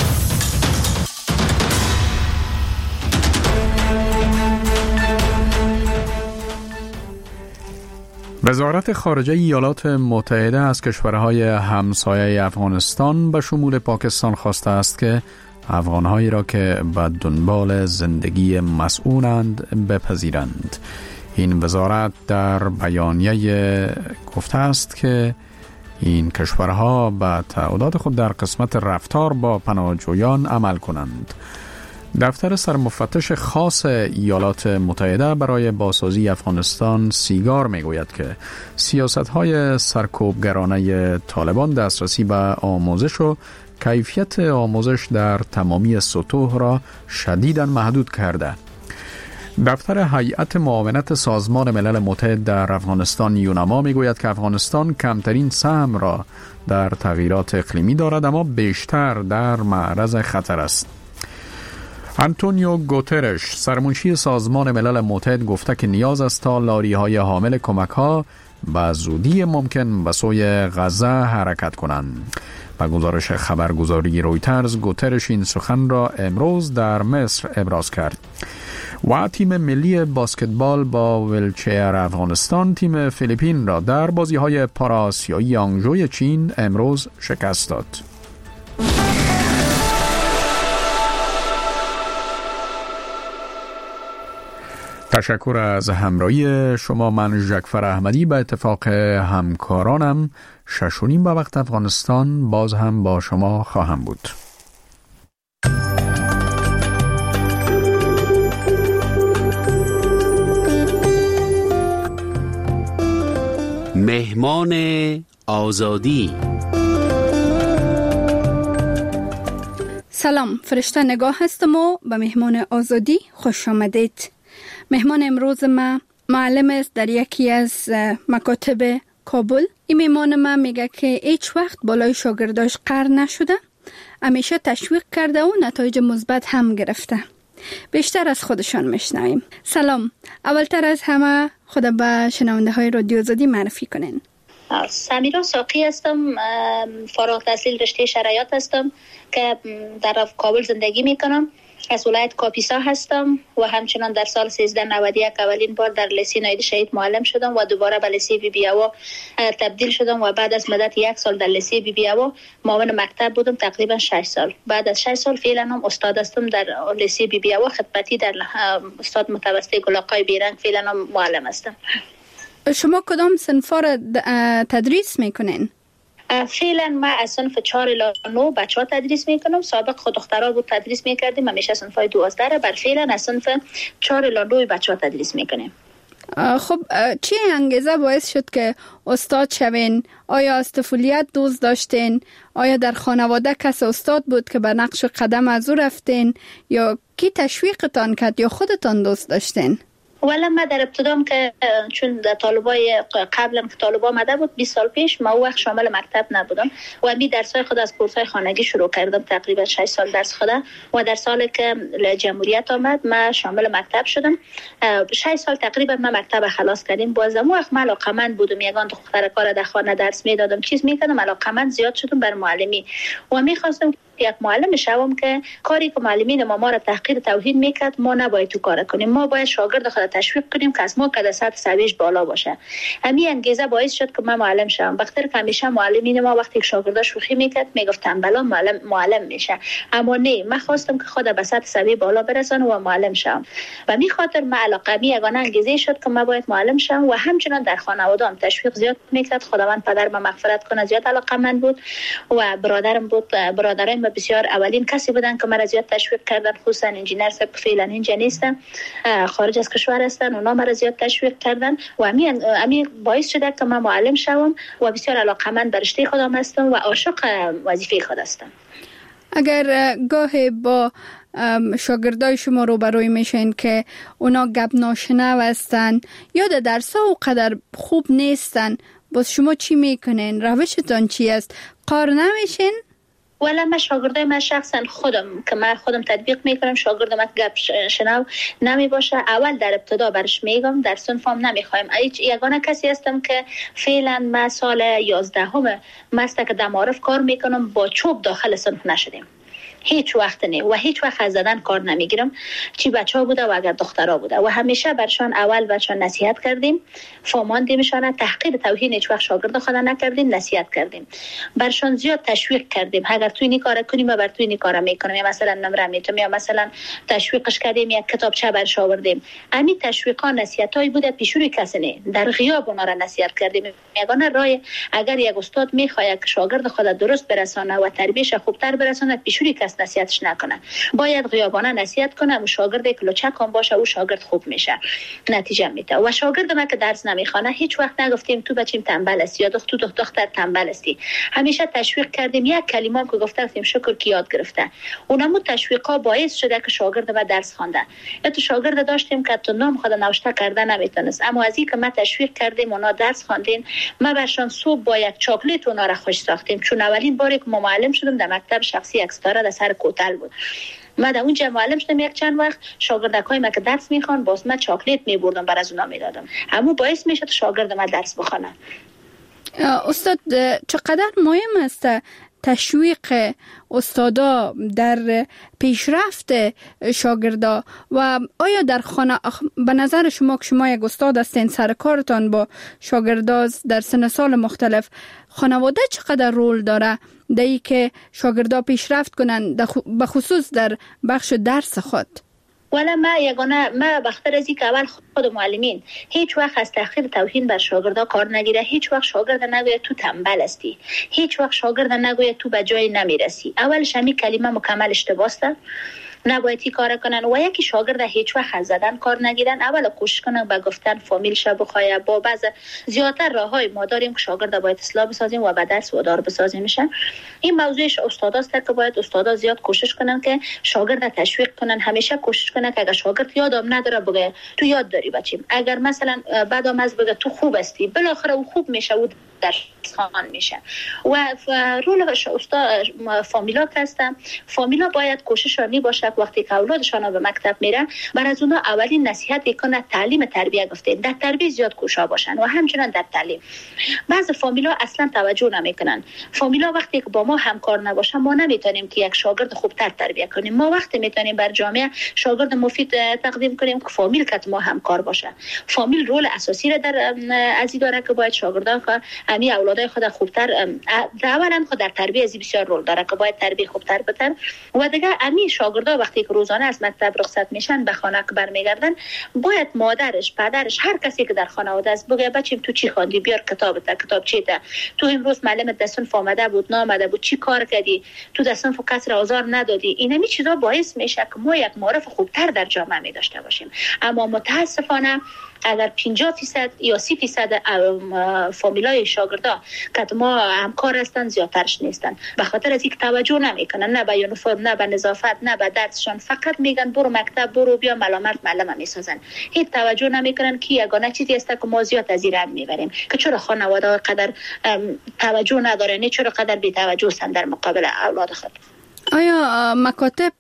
وزارت خارجه ایالات متحده از کشورهای همسایه افغانستان به شمول پاکستان خواسته است که افغانهایی را که به دنبال زندگی مسئولند بپذیرند. این وزارت در بیانیه گفته است که این کشورها به تعهدات خود در قسمت رفتار با پناهجویان عمل کنند. دفتر سرمفتش خاص ایالات متحده برای بازسازی افغانستان سیگار میگوید که سیاست‌های سرکوبگرانه طالبان دسترسی به آموزش و کیفیت آموزش در تمامی سطوح را شدیداً محدود کرده. دفتر هیئت معاونت سازمان ملل متحد در افغانستان یونما میگوید که افغانستان کمترین سهم را در تغییرات اقلیمی دارد اما بیشتر در معرض خطر است. آنتونیو گوترش سرمنشی سازمان ملل متحد گفته که نیاز است تا لاری‌های حامل کمک‌ها به زودی ممکن به سوی غزه حرکت کنند. با گزارش خبرگزاری رویترز گوترش این سخن را امروز در مصر ابراز کرد. و تیم ملی باسکتبال با ویلچر افغانستان تیم فیلیپین را در بازی‌های پاراسیایی آنگژوی چین امروز شکست داد. تشکر از همراهی شما. من ژکفر احمدی به اتفاق همکارانم 6:30 به وقت افغانستان باز هم با شما خواهم بود. مهمان آزادی. سلام، فرشته نگاه هستم و به مهمان آزادی خوش آمدید. مهمان امروز ما معلم است در یکی از مکاتب کابل. این مهمان ما میگه که هیچ وقت بالای شاگرداش قهر نشده، همیشه تشویق کرده و نتایج مثبت هم گرفته. بیشتر از خودشان میشنویم. سلام، اولتر از همه خود به شنونده های رادیو آزادی معرفی کنین. سمیرا ساقی هستم، فارغ التحصیل رشته شرایط هستم که در کابل زندگی میکنم. از ولایت کاپیسا هستم و همچنان در سال 1391 اولین بار در لیسه ناید شهید معلم شدم و دوباره به لیسه بی بی هوا تبدیل شدم و بعد از مدت 1 سال در لیسه بی بی هوا معاون مکتب بودم، تقریبا 6 سال. بعد از 6 سال فعلا هم استاد هستم در لیسه بی بی هوا خدمتی در استاد متوسط گلاقای بیرنگ، فعلا هم معلم هستم. شما کدام صنفا را تدریس میکنین؟ فعلا ما از صنف 4 الی 9 بچه‌ها تدریس میکنم. سابق خود دخترها بود تدریس میکردیم، همیشه صنفای 12 را. بر فعلا از صنف 4 الی 9 بچه‌ها تدریس میکنیم. خب چی انگیزه باعث شد که استاد شوین؟ آیا از طفولیت دوست داشتین؟ آیا در خانواده کس استاد بود که به نقش قدم از او رفتین؟ یا کی تشویقتان کرد یا خودتان دوست داشتین؟ ولی ما در ابتدام که چون در طالبای قبلم که طالبا آمده بود 20 سال پیش، ما وقت شامل مکتب نبودم و می درسای خود از کورسای خانگی شروع کردم، تقریبا 6 سال درس خودم. و در سالی که جمهوریت آمد ما شامل مکتب شدم. 6 سال تقریبا ما مکتب خلاص کردیم. بازم وقت ما علاقمند بودم، یگان دختر کار در خانه درس میدادم، چیز میکردم، علاقمند زیاد شدم بر معلمی و میخواستم یک معلم شوم که کاری که معلمین ما را تحقیر توهین میکرد ما نباید تو کار کنیم. ما باید شاگرد خود تشویق کنیم که از ما که سطح سویش بالا باشه. همین انگیزه باعث شد که من معلم شوم. بخاطر که همیشه معلمین ما وقتی شاگردا شوخی میکرد میگفتن بلا معلم میشه، اما نه، من خواستم که خود به سطح سوی بالا برسانم و معلم شوم. و می خاطر من علاقه یگانه انگیزه شد که من باید معلم شوم. و همچنان در خانواده‌ام تشویق زیاد میکرد. خداوند پدرم مغفرت کنه، زیاد علاقه‌مند بود و برادرم بود، برادرایم بسیار اولین کسی بودن که مرا زیاد تشویق کردن، خصوصا انجینر صاحب که فعلا اینجا نیستن، خارج از کشور هستن، اونا مرا زیاد تشویق کردن و همین باعث شده که من معلم شوم و بسیار علاقه‌مند به رشته خودم هستم و عاشق وظیفه خود هستم. اگر گاهی با شاگردای شما روبروی میشین که اونا گپ ناشنو هستن یا در درس‌ها اونقدر خوب نیستن، باز شما چی میکنین؟ روشتان چی است؟ قار نمیشین؟ ولی من شاگردای من شخصا خودم تطبیق میکنم. شاگرد من گپ شنو نمی باشه، اول در ابتدا برش میگم، در صنفم نمیخوایم. یگانه کسی هستم که فعلا من سال 11 مستک در معارف کار میکنم، با چوب داخل صنف نشدیم هیچ وقت نه و هیچ وقت از زدن کار نمیگیرم، چی بچه ها بوده و اگر دخترها بوده، و همیشه برشان اول برشان نصیحت کردیم، فهماندیمشان، تحقیر توهین هیچ وقت شاگرد خود نکردیم، نصیحت کردیم، برشان زیاد تشویق کردیم اگر تو این کارا کنیم بر تو این کارا میکنم، یا مثلا نمره میتونم، یا مثلا تشویقش کردیم، یک کتابچه برش آوردیم. همین تشویقا نصیحتایی بوده، پیشروی کسی نه، در غیاب اونا را نصیحت کردیم. یگانه راه اگر یک استاد میخواد که شاگرد خود درست برسانه و تربیتش خوبتر برسانه، پیشروی کس نصیحتش نکنه، باید غیابانه نصیحت کنه و شاگرد کلوچک هم باشه او شاگرد خوب میشه، نتیجه میده. و شاگرد ما که درس نمیخونه هیچ وقت نگفتیم تو بچیم تنبل است یا دختر تنبل استی، همیشه تشویق کردیم. یک کلمه که گفتیم شکر کی یاد گرفته، اونمو تشویقا باعث شده که شاگرد ما درس خوانده. یا تو شاگرد داشتیم که تو نام خود نوشته کرده نمیتونست، اما از اینکه ما تشویق کردیم اونا درس خواندین، ما برشان صبح با یک چاکلیت اونا را خوش ساختیم، چون اولین باری که ما معلم شدم در مکتب شخصی یک ستاره در سر کوتل بود. من در اونجا معلم شدم، یک چند وقت شاگردکای ما که درس میخوان باز من چاکلیت میبردم بر از اونا میدادم، همون باعث میشه شاگرد ما درس بخونه. استاد چقدر مهم است تشویق استادا در پیشرفت شاگردا و آیا در خانه به نظر شما که شما یک استاد هستین، سر کارتان با شاگردا در سن سال مختلف، خانواده چقدر رول داره در این که شاگردا پیشرفت کنن به خصوص در بخش درس خود؟ ولی ما بخاطر از اینکه اول خود معلمین هیچ وقت از تحقیر توهین بر شاگردا کار نگیره، هیچ وقت شاگرد نگوید تو تنبل هستی، هیچ وقت شاگرد نگوید تو به جای نمیرسی. اولش همین کلمه مکمل اشتباه است، نباید این کار کنن. و یکی شاگرد هیچ وقت از زدن کار نگیرن، اول کوشش کنن به گفتن فامیل شب بخواه. با بعض زیادتر راههای ما داریم که شاگرد باید اصلاح بسازیم و به درس وادار بسازیم میشن. این موضوعش استاداست که باید استادا زیاد کوشش کنن که شاگرد تشویق کنن، همیشه کوشش کنن که اگر شاگرد یادم نداره بگه تو یاد داری بچیم، اگر مثلا بعدم از بگه تو خوب هستی، بالاخره او خوب میشه و درس خوان میشه. و رول استاد فامیلا هستن، فامیلا باید کوشش رانی باشه وقتی که اولادشان به مکتب میرن بر از اونا اولین نصیحت کنه تعلیم تربیت گفته، در تربیت زیاد کوشا باشن و همچنین در تعلیم. بعض فامیلا اصلا توجه نمیکنن. فامیلا وقتی که با ما همکار نباشن ما نمیتونیم که یک شاگرد خوبتر تربیت کنیم. ما وقتی میتونیم بر جامعه شاگرد مفید تقدیم کنیم که فامیل که ما همکار باشه. فامیل رول اساسی را در ازی داره که باید شاگردان که امی اولادای خود خوبتر اولا خود در تربیت از بسیار رول داره که باید تربیت خوبتر بتن. و دیگه امی شاگردا وقتی که روزانه از مکتب رخصت میشن به خانه که برمیگردن باید مادرش، پدرش، هر کسی که در خانواده است بگه بچیم تو چی خواندی، بیار کتاب چیته، تو امروز معلم در صنف آمده بود نامده بود، چی کار کردی، تو در صنف کس را آزار ندادی. این چیزا باعث میشه که ما یک معرف خوبتر در جامعه می داشته باشیم. اما متاسفانه اگر 50% یا 30% فامیلای شاگردا که ما همکار هستن زیادترش نیستن، به خاطر از اینکه توجه نمیکنن نه به یونیفرم، نه به نظافت، نه به درسشان، فقط میگن برو مکتب، برو بیا، ملامت معلم میسازن. هیچ توجه نمیکنن که یگانه چیزی است که ما زیاد از این رنگ میبریم که چرا خانواده قدر توجه نداره، نه چرا قدر بی توجه هستن در مقابل اولاد خود. آیا مکاتب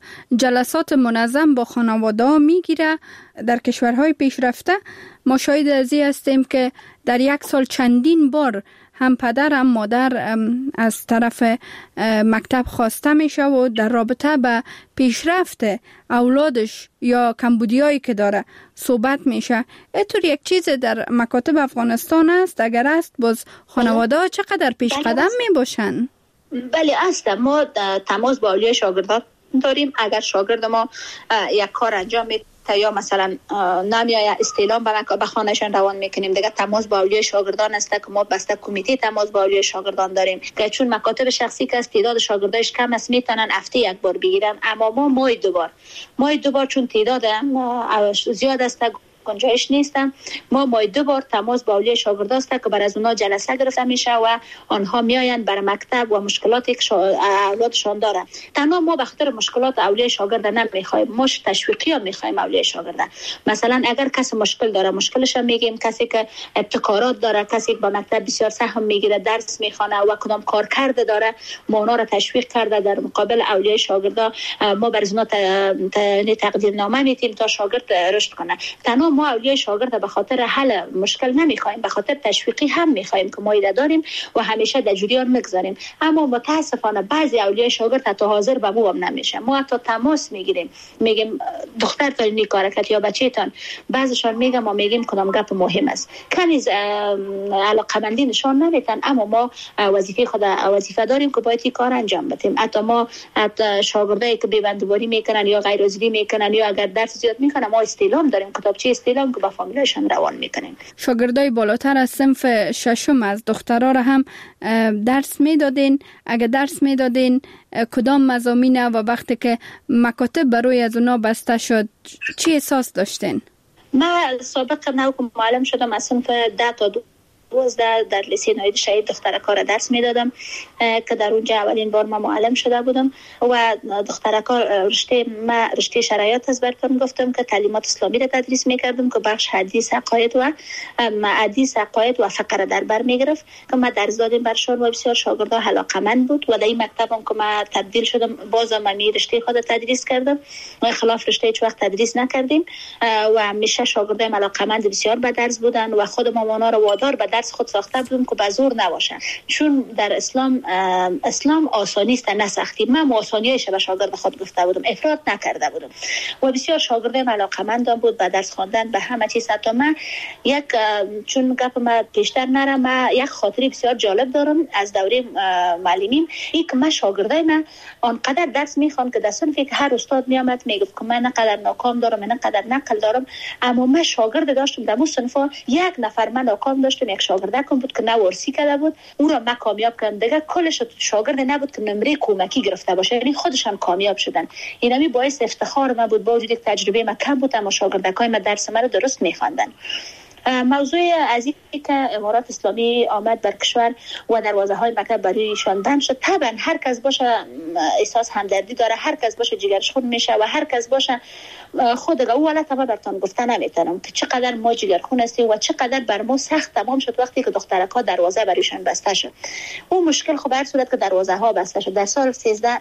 جلسات منظم با خانواده میگیره؟ در کشورهای پیشرفته ما شاهد از این هستیم که در یک سال چندین بار هم پدر هم مادر از طرف مکتب خواسته میشه و در رابطه به پیشرفت اولادش یا کمبودیایی که داره صحبت میشه. اینطور یک چیز در مکاتب افغانستان است؟ اگر است باز خانواده ها چقدر پیش قدم میباشن؟ بله است. ما تماس با اولیای شاگردان داریم. اگر شاگرد ما یک کار انجام میده یا مثلا نمیای استعلام به خانهشان روان میکنیم. دیگه تماس با اولیای شاگردان است که ما بسته کمیته تماس با اولیای شاگردان داریم که چون مکاتب شخصی که تعداد شاگرداش کم است میتونن هفته یک بار بگیرن، اما ما ماهی دو بار چون تعداد زیاد است گنجایش نیستم، ما ماهی 2 بار تماس با اولیای شاگرد است که بر از اونا جلسه گرفته میشه و آنها میآیند بر مکتب و مشکلاتی که اولادشان دارن. تنها ما به خاطر مشکلات اولیای شاگرد نمیخوایم، ما تشویقی ها میخوایم اولیای شاگرد. مثلا اگر کسی مشکل داره مشکلش میگیم، کسی که ابتکارات داره، کسی که با مکتب بسیار سهم میگیره، درس میخوانه و کدام کار کرده داره، ما اونا را تشویق کرده در مقابل اولیای شاگرد ما بر اونا تقدیرنامه میدیم تا شاگرد رشد کنه. تنها ما اولیای شاگرد به خاطر حل مشکل نمیخوایم، به خاطر تشویقی هم میخوایم که ما ایده داریم و همیشه در جریان میگذاریم. اما متاسفانه بعضی اولیای شاگرد حتی حاضر به مو هم نمیشه. ما حتی تماس میگیریم، میگیم دخترتان نی کار کرد یا بچه‌تان، بعضیشان میگم ما میگیم کدام گپ مهم است، کنیز علاقه‌مندی نشان نمیدن، اما ما وظیفه داریم که باید این کار انجام بدیم. حتی ما شاگردایی که بی‌بندوباری میکنن یا غیر حاضری میکنن یا اگر درس زیاد میکنن، ما استعلام داریم، کتابچه استعلام که با فامیلشان روان میکنیم. شاگردای بالاتر از صنف ششم از دخترها را هم درس میدادین؟ اگه درس میدادین کدام مضامین و وقتی که مکاتب برای از اونا بسته شد چی احساس داشتین؟ من سابق نو که معلم شدم از صنف 10 تا 12 در لیسه ناید شهید دخترکار درس میدادم که در اونجا اولین بار ما معلم شده بودم و دخترکار رشته شرایط از برتون گفتم که تعلیمات اسلامی را تدریس میکردم که بخش حدیث عقاید و فقه در بر میگرفت که ما درس دادیم برشان و بسیار شاگردا علاقه‌مند بود و در این مکتبم که ما تبدیل شدم بازم من رشته خود تدریس کردم و خلاف رشته هیچ وقت تدریس نکردیم و همیشه شاگردای علاقه‌مند بسیار به درس بودن و خود ما اونا رو وادار به درس خود ساخته بودم که به زور نباشه، چون در اسلام آسانی است نه سختی. من آسانیش به شاگرد خود گفته بودم، افراط نکرده بودم و بسیار شاگردم علاقه‌مندم بود به درس خواندن به همه چیز. حتی من چون گپ ما بیشتر نره، من یک خاطری بسیار جالب دارم از دوره معلمیم. این که من شاگردای من آنقدر درس میخوان که در صنفی که هر استاد میامد میگفت که من نقدر ناکام دارم، من نقدر نقل دارم، اما من شاگرد داشتم در صنفا یک نفر من ناکام داشتم، یک شاگرد کم بود که نوارسی کرده بود، او را من کامیاب کردم. دیگه کلش شاگرد نبود که نمره کمکی گرفته باشه، یعنی خودشان کامیاب شدن. اینمی باعث افتخار من بود، با وجودی که تجربه من کم بود اما شاگردکای من درس من رو درست میخواندن. موضوع از این که امارات اسلامی آمد بر کشور و دروازه های مکتب برایشان بند شد، طبعا هر کس باشه احساس همدردی داره، هر کس باشه جگرش خون میشه و هر کس باشه خود او حالت ما براتون گفته نمیتونم که چقدر ما جگرخون هستیم و چقدر بر ما سخت تمام شد وقتی که دخترک ها دروازه برایشان بسته شد. اون مشکل خب هر صورت که دروازه ها بسته شد در سال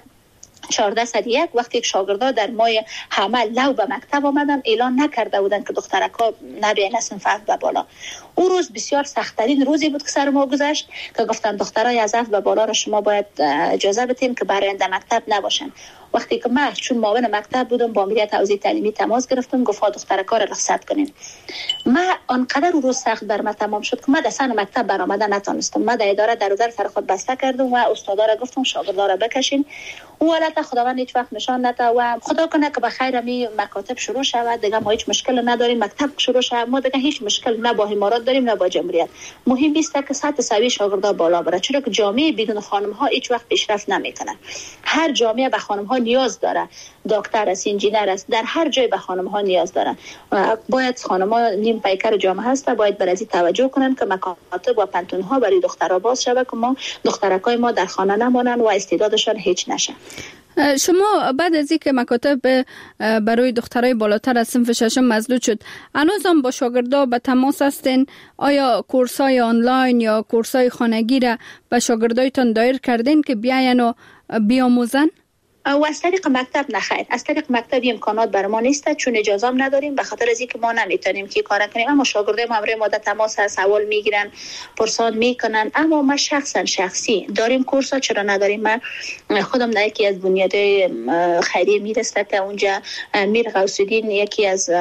1401 وقتی یک شاگردا در ماه حمل لو به مکتب آمدن، اعلان نکرده بودن که دخترکا نبیاین صنف به بالا. اون روز بسیار سخت‌ترین روزی بود که سر ما گذشت که گفتن دخترای از اف به بالا را شما باید اجازه بدین که برای مکتب نباشن. وقتی که من چون معاون مکتب بودم با مدیر توزیع تعلیمی تماس گرفتم، گفت دخترکا را رخصت کنین. من آنقدر روز سخت بر من تمام شد که من در سن مکتب برآمدن نتونستم. من در اداره در سر خود بسته کردم و استادا را گفتم شاگردا را بکشین. اون حالت خداوند هیچ وقت نشان نده و خدا کنه که بخیر می مکاتب شروع شود، دیگه ما هیچ مشکل نداریم، مکتب شروع شود، ما دیگه هیچ مشکل نه با امارات داریم نه با جمهوریت. مهم است که سطح سوی شاگردا بالا بره، چرا که جامعه بدون خانم ها هیچ وقت پیشرفت نمیکنه. هر جامعه به خانم ها نیاز داره، دکتر است، انجینر است، در هر جای به خانم ها نیاز دارن. باید خانم ها نیم پیکر جامعه هست، باید برای توجه کنن که مکاتب و پنتون ها برای دخترها باز شود که ما دخترکای ما در خانه نمانن و استعدادشان هیچ نشه. شما بعد از اینکه مکاتب برای دخترای بالاتر از صنف ششم مسدود شد، هنوز هم با شاگردا به تماس هستین؟ آیا کورسای آنلاین یا کورسای خانگی را به شاگردایتان دایر کردین که بیاین و بیاموزن؟ و از طریق مکتب نخیر، از طریق مکتب امکانات بر ما نیست، چون اجازه هم نداریم، به خاطر از اینکه ما نمیتونیم که کار کنیم. اما شاگردای ما همراه ما در تماس هست، سوال میگیرن، پرسان میکنن. اما ما شخصی داریم کورس ها، چرا نداریم؟ من خودم در یکی از بنیادهای خیریه میرسته که اونجا میر غوث‌الدین یکی از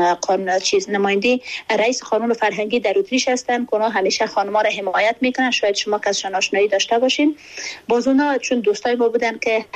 نماینده رئیس قانون فرهنگی در اتریش هستن که اونا همیشه خانم‌ها را حمایت میکنن. شاید شما کسشان آشنایی داشته باشین. باز اونا چون دوستای ما بودن که همیشه در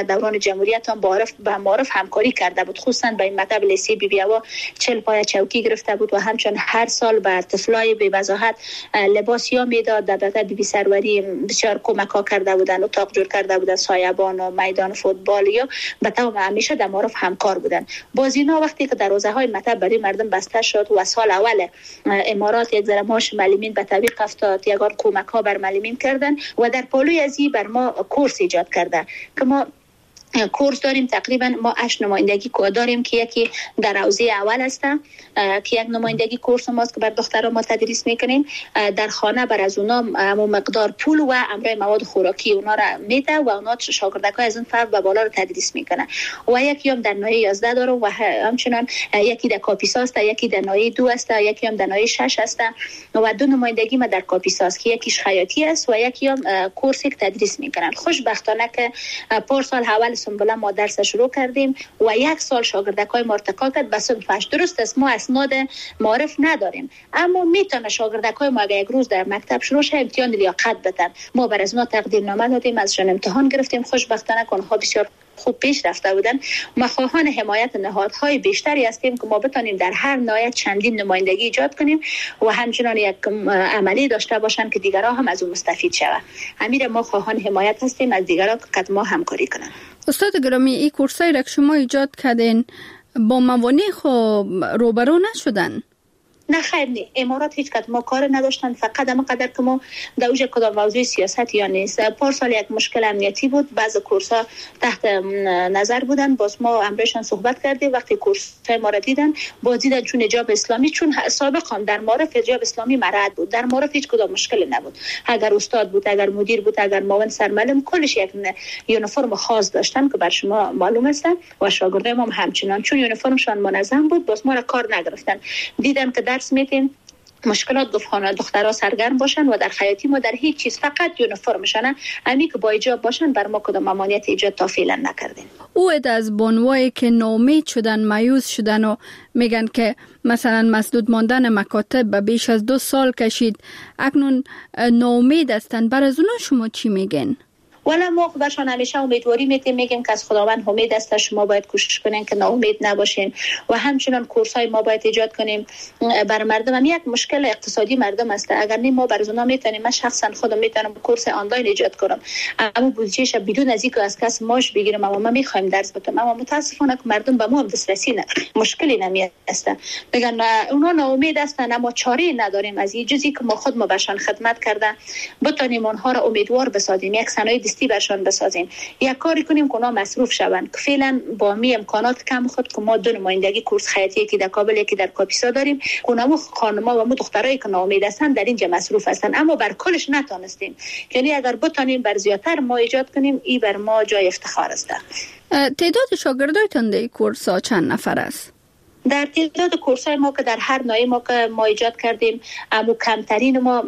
در دوران جمهوریت هم با معارف همکاری کرده بود، خصوصا به این مطلب لیسه بی بیاوا 40 پای چوکی گرفته بود و همچنین هر سال بر طفلای بی وضاحت لباس یا میداد. در بی سروری بسیار کمک ها کرده بودن، اتاق جور کرده بودن، سایبان و میدان فوتبال یا به تمام همیشه در معارف همکار بودن. باز اینا وقتی که دروازه های مطب برای مردم بسته شد و سال اول امارات یک ذره ماش معلمین به تعویق افتاد، یگان کمک ها بر معلمین کردن و در پالوی ازی بر ما کورس ایجاد کرده که ما کورس داریم. تقریبا ما 8 نمایندگی داریم که یکی در حوزه اول است که یک نمایندگی کورس ماست که بر دختران ما تدریس میکنیم. در خانه بر از اونا مقدار پول و امرای مواد خوراکی اونا را میده و اونا شاگردکای از این فرق به بالا رو تدریس میکنه. و یکی هم در ناحیه 11 داره و همچنان یکی در کاپیسا است، یکی در ناحیه 2 است، یکی هم در ناحیه 6 است و 2 نمایندگی ما در کاپیسا است که یکیش خیاطی است و یکی هم کورس یک تدریس میکنن. خوشبختانه که پارسال اول سنبله ما درس شروع کردیم و 1 سال شاگردکای ما ارتقا کرد به صنف 8. درست است ما اسناد معرف نداریم، اما میتونه شاگردکای ما اگه یک روز در مکتب شروع شه امتحان لیاقت بدن. ما بر از اونا تقدیرنامه دادیم، ازشون امتحان گرفتیم. خوشبختانه که اونها بسیار خوب پیش رفته بودن. ما خواهان حمایت نهادهای بیشتری هستیم که ما بتونیم در هر نهاد چندین نمایندگی ایجاد کنیم و همچنان یک عملی داشته باشن که دیگران هم از اون مستفید شوند. همین ما خواهان حمایت هستیم از دیگران که ما همکاری کنن. استاد گرامی، این کورسایی را که شما ایجاد کردین با موانع خو روبرو نشدن؟ نه خیر نه، امارات هیچ کدام ما کار نداشتن، فقط اما قدر که ما در اوج کدام موضوع سیاست یا نیست. پارسال یک مشکل امنیتی بود، بعض کورس‌ها تحت نظر بودن، باز ما امرشان صحبت کردیم. وقتی کورس‌های ما را دیدن باز دیدن چون حجاب اسلامی، چون سابقا در معرف حجاب اسلامی مراد بود، در معرف هیچ کدام مشکلی نبود. اگر استاد بود، اگر مدیر بود، اگر معاون سرمعلم، کلش یک یونیفرم خاص داشتن که بر شما معلوم است و شاگردان ما همچنان چون یونیفرمشان منظم بود باز ما را کار نگرفتن. دیدن که درس میدیم مشکلات گفتخانه دخترها سرگرم باشن و در خیاطی ما در هیچ چیز فقط یونیفرمشان امی که با حجاب باشن بر ما کدام ممانعت ایجاد تا فعلا نکردیم. او از بانوایی که ناامید شدن، مایوس شدن و میگن که مثلا مسدود ماندن مکاتب به بیش از 2 سال کشید، اکنون ناامید هستن، بر از اونا شما چی میگن؟ ولی ما برشان همیشه امیدواری میگیم که از خداوند امید است، شما باید کوشش کنین که ناامید نباشین و همچنان کورس های ما باید ایجاد کنیم بر مردم. هم یک مشکل اقتصادی مردم است، اگر نه ما بر اونا میتونیم، من شخصا خودم میتونم کورس آنلاین ایجاد کنم اما بودجهش بدون از اینکه از کس ماش بگیرم، اما ما میخوایم درس بدم، اما متاسفانه که مردم به ما هم دسترسی مشکلی نمیهستن، میگن اونا ناامید هستن اما چاره نداریم از این جزی که ما خود ما برشان خدمت کرده بتونیم اونها را امیدوار بسازیم، یک صنایع دستی برشان بسازیم، یک کاری کنیم که اونا مصروف شوند. که فعلا با می امکانات کم خود که ما 2 نمایندگی کورس خیاطی که در کابل یکی در کاپیسا داریم، اونها خانم‌ها و دخترایی که ناامید هستن در اینجا مصروف هستن، اما بر کلش نتونستیم. یعنی اگر بتونیم بر زیاتر ما ایجاد کنیم، این بر ما جای افتخار است. تعداد شاگردایتان در کورس ها چند نفر است؟ در تعداد کورس‌های ما که در هر ناحیه ما ایجاد کردیم، اما کمترین ما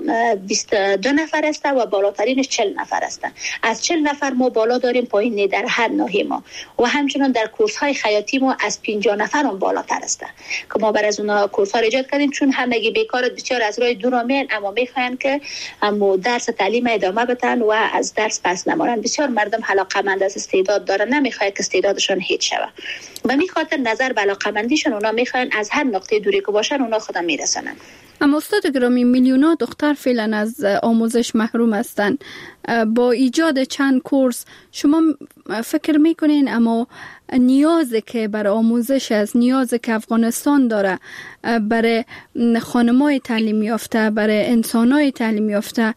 22 نفر است و بالاترینش 40 نفر است. از 40 نفر ما بالا داریم، پایین در هر ناحیه ما. و همچنین در کورس‌های خیاطی ما از 50 نفر هم بالاتر است که ما بر از اونها کورس‌ها ایجاد کردیم، چون همگی بیکار بسیار از راه دور میان، اما میخواین که اما درس تعلیم ادامه بدن و از درس پس نمونن. بسیار مردم علاقه‌مند از استعداد دارن، نمیخواید که استعدادشون هیچ شود. به این خاطر نظر به علاقه‌مندیشون اونا میخوان از هر نقطه دوری که باشن اونا خودم میرسونن. اما استاد گرامی، میلیون‌ها دختر فعلا از آموزش محروم هستند. با ایجاد چند کورس شما فکر میکنین اما نیازی که بر آموزش است، نیازی که افغانستان داره برای خانم‌های تعلیم یافته، برای انسان‌های تعلیم یافته،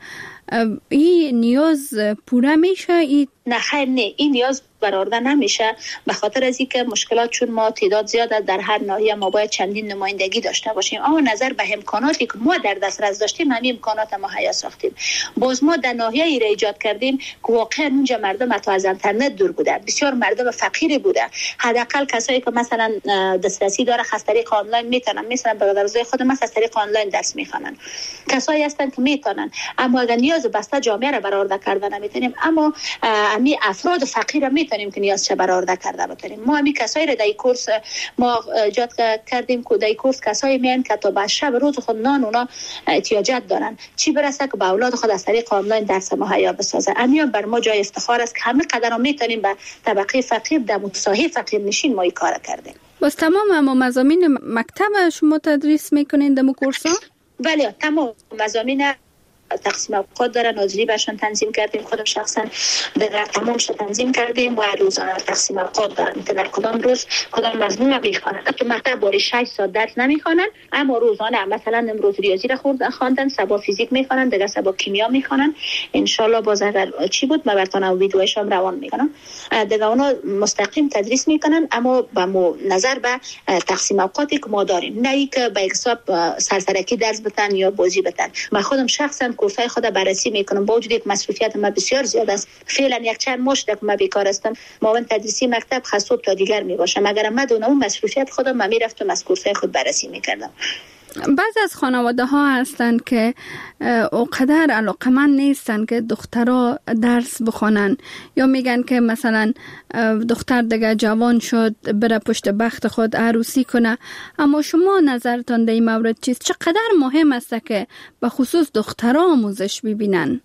این نیاز پوره میشه؟ نه خیر نه، این نیاز برآورده نمیشه، به خاطر از اینکه مشکلات چون ما تعداد زیاده در هر ناحیه ما باید چندین نمایندگی داشته باشیم، اما نظر به امکاناتی که ما در دسترس داشتیم همین امکانات ما حیا ساختیم. باز ما در ناحیه ای را ایجاد کردیم که واقعا اونجا مردم حتی از اینترنت دور بوده، بسیار مردم فقیر بوده، حداقل کسایی که مثلا دسترسی داره از طریق آنلاین میتونن، مثلا به غرض خود ما از طریق آنلاین درس میخوانن، کسایی هستن که میتونن، اما اگر نیاز بسته جامعه را برآورده کردن نمیتونیم. اما امی افراد فقیر میتونیم که نیاز چه برآورده کرده بتونیم. ما امی کسایی را در کورس ما ایجاد کردیم که در کورس کسایی میان که تا به شب روز خود نان اونا احتیاجات دارن، چی برسه که به اولاد خود از طریق آنلاین درس مهیا بسازه. امیان بر ما جای افتخار است که همه قدر میتونیم به طبقه فقیر در ساحه فقیر نشین ما این کار کردیم. باز تمام مضامین مکتب شما تدریس میکنین در کورس ها؟ بله، تمام مضامین تقسیم اوقات داره، ناظری برشان تنظیم کردیم، خودم شخصا در تمامش تنظیم کردیم و روزانه تقسیم اوقات دارم که در کدام روز کدام مضمون میخوانن. که مکتب باری 6 ساعت درس نمیخوانن، اما روزانه مثلا امروز ریاضی را خواندن، صبح فیزیک میخوانن، دیگه صبح کیمیا میخوانن. ان شاء الله باز اگر چی بود من براتون ویدیوهاش هم روان میکنم. دیگه اونا مستقیم تدریس میکنن، اما با نظر به تقسیم اوقاتی که ما داریم، نه اینکه به حساب سرسرکی درس بتن یا بازی بتن. من خودم شخصا کورسای خود بررسی میکنم، با وجود یک مسئولیت ما بسیار زیاد است. فعلا یک چند ماه که ما بیکار هستم، معاون تدریسی مکتب خاصوب تا دیگر میباشم. اگر من دون اون مسئولیت خودم من میرفتم از کورسای خود بررسی میکردم. بعض از خانواده ها هستند که اونقدر علاقمند نیستن که دخترها درس بخونن، یا میگن که مثلا دختر دیگه جوان شد بره پشت بخت خود عروسی کنه. اما شما نظرتان در این مورد چیست؟ چقدر مهم است که به خصوص دخترها آموزش ببینن؟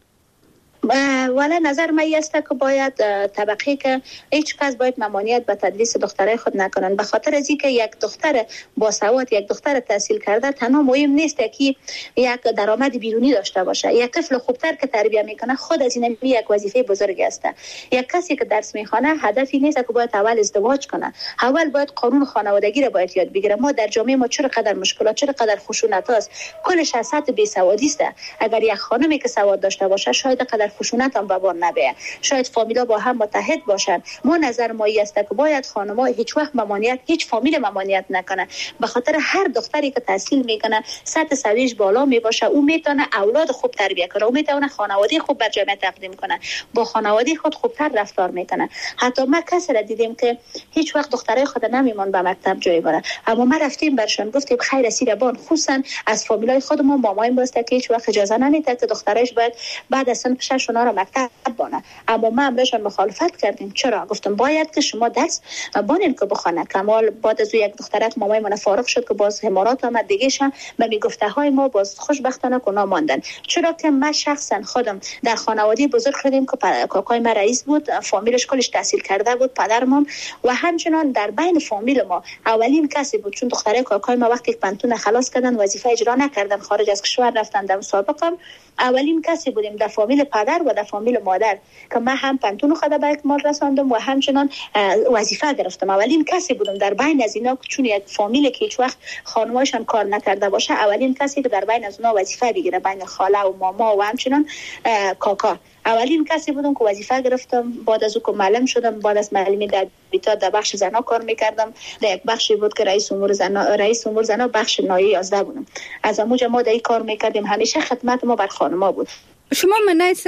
ولی نظر من است که باید طبقه که هیچ کس باید ممانعت به تدریس دخترای خود نکنن، به خاطر از اینکه یک دختر باسواد، یک دختر تحصیل کرده تنها مهم نیست که یک درآمد بیرونی داشته باشه. یک طفل خوبتر که تربیت میکنه خود از این یک وظیفه بزرگی است. یک کسی که درس میخونه هدفی نیست که باید اول ازدواج کنه، اول باید قانون خانوادگی را باید یاد بگیره. ما در جامعه ما چقدر مشکلات، چقدر خشونت است، کلش از سطح بیسوادی است. اگر یک خانمی که سواد داشته باشه شاید قدر خشونت هم به بار نبیه، شاید فامیلا با هم متحد باشن. ما نظر ما است که باید خانم‌ها هیچ وقت ممانعت، هیچ فامیل ممانعت نکنه، به خاطر هر دختری که تحصیل میکنه سطح سویش بالا می باشه، او میتونه اولاد خوب تربیت کنه، او میتونه خانواده خوب بر جامعه تقدیم کنه، با خانواده خود خوبتر رفتار میکنه. حتی ما کسی را دیدیم که هیچ وقت دخترای خود نمیمون به مکتب جای بره، اما ما رفتیم برشان گفتیم خیر اسیر بان، خصوصا از فامیلای خودمون مامای واسطه که هیچ وقت اجازه نمیده که دخترش باید بعد از سن 6 اونا رو مکتب بانه. اما ما امرشان مخالفت کردیم. چرا؟ گفتم باید که شما درس بانین که بخونه. کمال بعد از یک دخترک مامای من فارغ شد که باز امارات آمد دیگه شم به میگفته های ما باز خوشبختانه کنا ماندن. چرا که من شخصا خودم در خانواده بزرگ شدیم که کاکای ما رئیس بود، فامیلش کلش تحصیل کرده بود، پدرم، و همچنان در بین فامیل ما اولین کسی بود، چون دختره کاکای ما وقتی پنتون خلاص کردن وظیفه اجرا نکردن، خارج از کشور رفتن، در مسابقه اولین کسی بودیم در فامیل پدر و در فامیل مادر که من هم پنتون خود به اکمال رساندم و همچنان وظیفه گرفتم. اولین کسی بودم در بین از اینا، چون یک فامیل که هیچ وقت خانوماشون کار نکرده باشه، اولین کسی که در بین از اونا وظیفه بگیره، بین خاله و ماما و همچنان کاکا، اولین کسی بودم که وظیفه گرفتم. بعد از او که معلم شدم، بعد از معلمی در بیتا در بخش زنا کار میکردم، در یک بخشی بود که رئیس امور زنا بخش نایه 11 بودم. از اموج ما در این کار میکردیم، همیشه خدمت ما بر خانما بود. شما منیس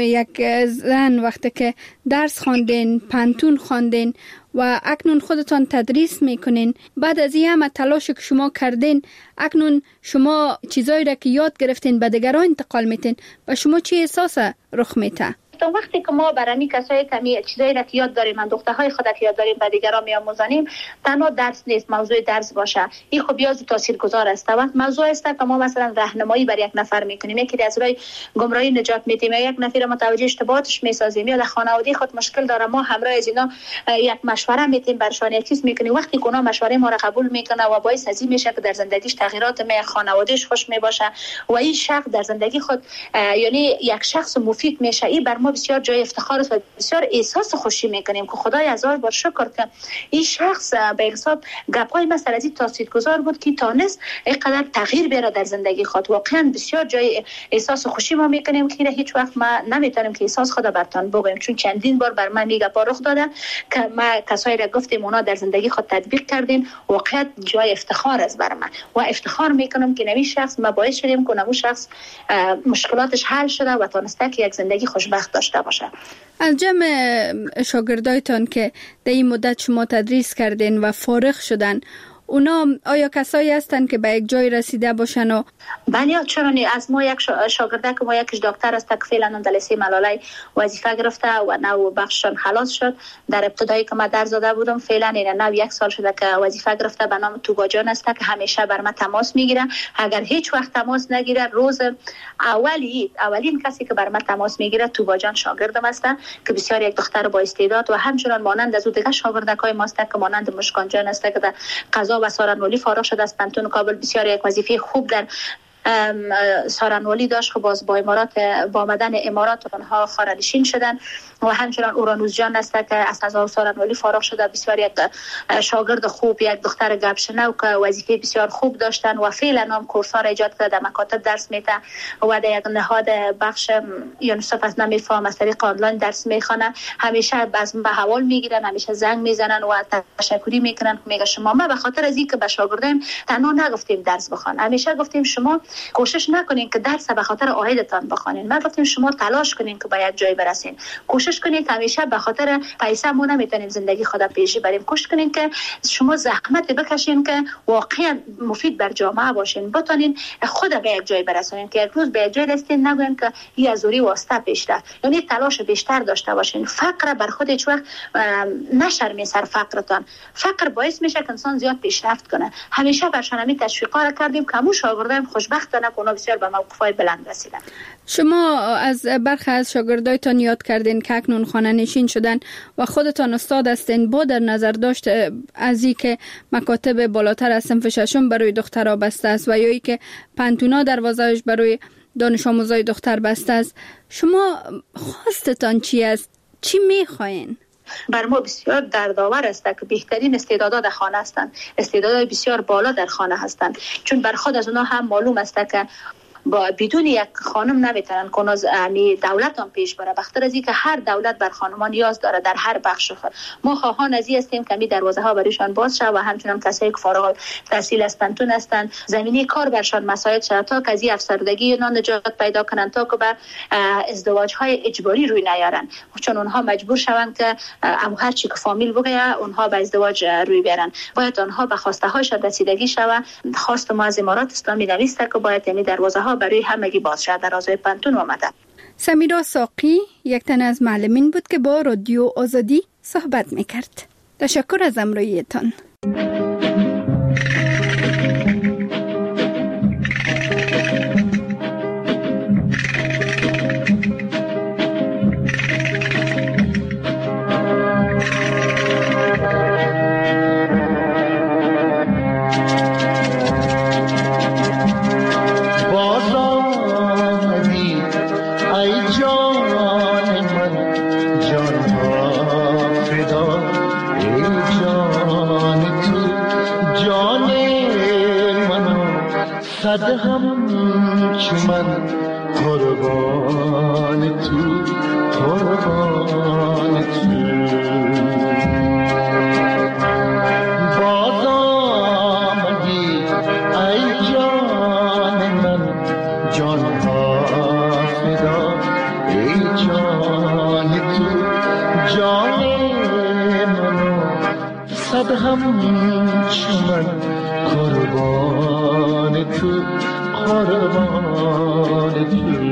یک زن وقتی که درس خواندین، پنتون خواندین و اکنون خودتان تدریس میکنین، بعد از این همه تلاش که شما کردین، اکنون شما چیزایی را که یاد گرفتین به دیگران انتقال میتین، و شما چی احساس رخ میته؟ وقتی که ما برای کسایی که چیزایی را که یاد داریم، من دخترهای خود که یاد داریم به دیگران میآموزانیم، تنها درس نیست، موضوع درس باشه، این خب بیاز تاثیرگذار است. و موضوع است که ما مثلا راهنمایی بر یک نفر میکنیم، یکی از راه گمراهی نجات میدیم، یک نفر متوجه اشتباهاتش میسازیم، یا در خانواده خود مشکل داره، ما همراه از اینا یک مشوره میدیم، برشان یک چیز میکنیم. وقتی که اونا مشوره ما را قبول میکنه و باعث از این میشه که در زندگیش تغییرات می، خانواده‌اش خوش میباشه و این شخص در زندگی خود یعنی یک شخص مفید میشه، این بر ما بسیار جای افتخار است و بسیار احساس خوشی میکنیم که خدای هزار بار شکر که این شخص به حساب گپای مثلا از این تاثیرگذار بود که تانست اینقدر تغییر بیاره در زندگی خود. واقعا بسیار جای احساس خوشی ما میکنیم که هیچ وقت ما نمیتونیم که احساس خود برتان بگویم، چون چندین بار بر من گپا رخ داده که ما کسایی را گفتیم اونا در زندگی خود تطبیق کردین. واقعا جای افتخار است بر من و افتخار میکنم که نوی شخص ما باعث شدیم که نوی شخص مشکلاتش حل شده و تانسته که یک زندگی خوشبخت داشته باشه. از جمع شاگردایتان که در این مدت شما تدریس کردین و فارغ شدن، اونا آیا کسایی هستند که به یک جای رسیده باشن؟ و بله، چرا نه؟ از ما یک شاگرده که ما یکیش دکتر است که فعلا در لیسه ملاله وظیفه گرفته و نو بخششان خلاص شد. در ابتدایی که ما درس داده بودم فعلا این نو یک سال شده که وظیفه گرفته، به نام توبا جان است که همیشه بر من تماس میگیره. اگر هیچ وقت تماس نگیره، روز اولین کسی که بر من تماس میگیره توبا جان شاگردم است که بسیار یک دختر با استعداد و همچنان مانند از دیگر شاگردکای ماست که مانند مشکان جان است که در قضا و سارنولی فارغ شده است. پنتون کابل بسیار یک وظیفه خوب در سارنولی داشت که باز با آمدن امارات آنها خارجشین شدن و همچنان اورانوس جان است که از قضا سارنولی فارغ شده، بسیار یک شاگرد خوب، یک دختر گپشنو که وظیفه بسیار خوب داشتن و فعلا هم کورس‌ها را ایجاد کرده، در مکاتب درس میده و در یک نهاد بخش یونیسف از نمیفهم از طریق آنلاین درس میخوانه. همیشه از به حوال میگیرن، همیشه زنگ میزنن و تشکری میکنن، میگه شما ما به خاطر از اینکه به شاگردایم تنها نگفتیم درس بخوان، همیشه گفتیم شما کوشش نکنین که درس به خاطر عایدتان بخوانین، ما گفتیم شما تلاش کنین که به یک جای برسین، کوشش کنین که همیشه به خاطر پیسه ما نمیتونین زندگی خود پیش بریم، کوشش کنین که شما زحمت بکشین که واقعا مفید بر جامعه باشین، بتونین خود به یک جای برسونین که یک روز به یک جای رسیدین نگوین که این ازوری واسطه پیش رفت. یعنی تلاش بیشتر داشته باشین. فقر بر خود هیچ وقت نشرمین سر فقرتان. فقر باعث میشه که انسان زیاد پیشرفت کنه. همیشه برشان تشویقا را کردیم که همون شاگردایم خوشبختانه اونا بسیار به موقف‌های بلند رسیدن. شما از برخی از شاگردایتان یاد کردین که اکنون خانه نشین شدن و خودتان استاد هستین، با در نظر داشت از این که مکاتب بالاتر از صنف ششم برای دخترها بسته است و یا ای که پنتونا دروازه‌اش برای دانش آموزای دختر بسته است، شما خواستتان چی است؟ چی میخواین؟ بر ما بسیار دردآور است که بهترین استعدادات در خانه هستند، استعدادات بسیار بالا در خانه هستند، چون بر خود از اونها هم معلوم است که با بدون یک خانم نمیتونن کنه دولت هم پیش بره، بخاطر از اینکه هر دولت بر خانمان نیاز داره در هر بخش خود. ما خواهان از این هستیم که می دروازه ها برایشان باز شود و همچنان کسایی که فارغ التحصیل هستند هستند زمینه کار برشان مساعد شود تا که از این افسردگی نجات پیدا کنند، تا که به ازدواج های اجباری روی نیارن، چون اونها مجبور شوند که هر چی که فامیل بگه اونها به ازدواج روی بیارن. باید اونها به خواسته هاشون رسیدگی شود. خواست ما از امارات اسلامی نویسته که باید می دروازه ها برای همگی باز شد. در آزوی پنتون آمده. سمیرا ساقی یک تن از معلمین بود که با رادیو آزادی صحبت میکرد. تشکر از همراهیتان. صد هم چمن قربان تو، قربان تو. باز آمدی ای جان من، جان ها فدا ای جان تو، جان منو صد هم چمن قربان تو، قربان تو.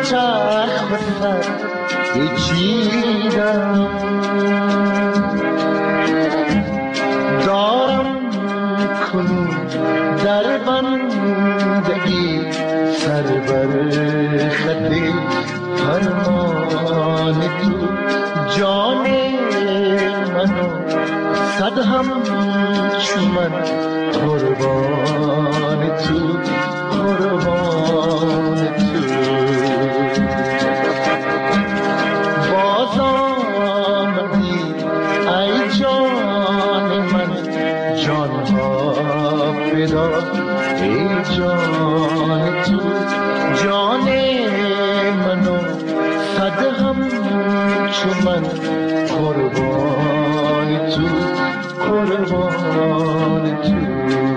چرخ بسر پیچیدم دارم کنون در بندگی سر بر خطی فرمان تو جان منو صد هم چون من قربان تو قربان تو باز آمدی ای جان من جان ها فدا ای جان تو جان منو صد هم چون من قربان تو قربان تو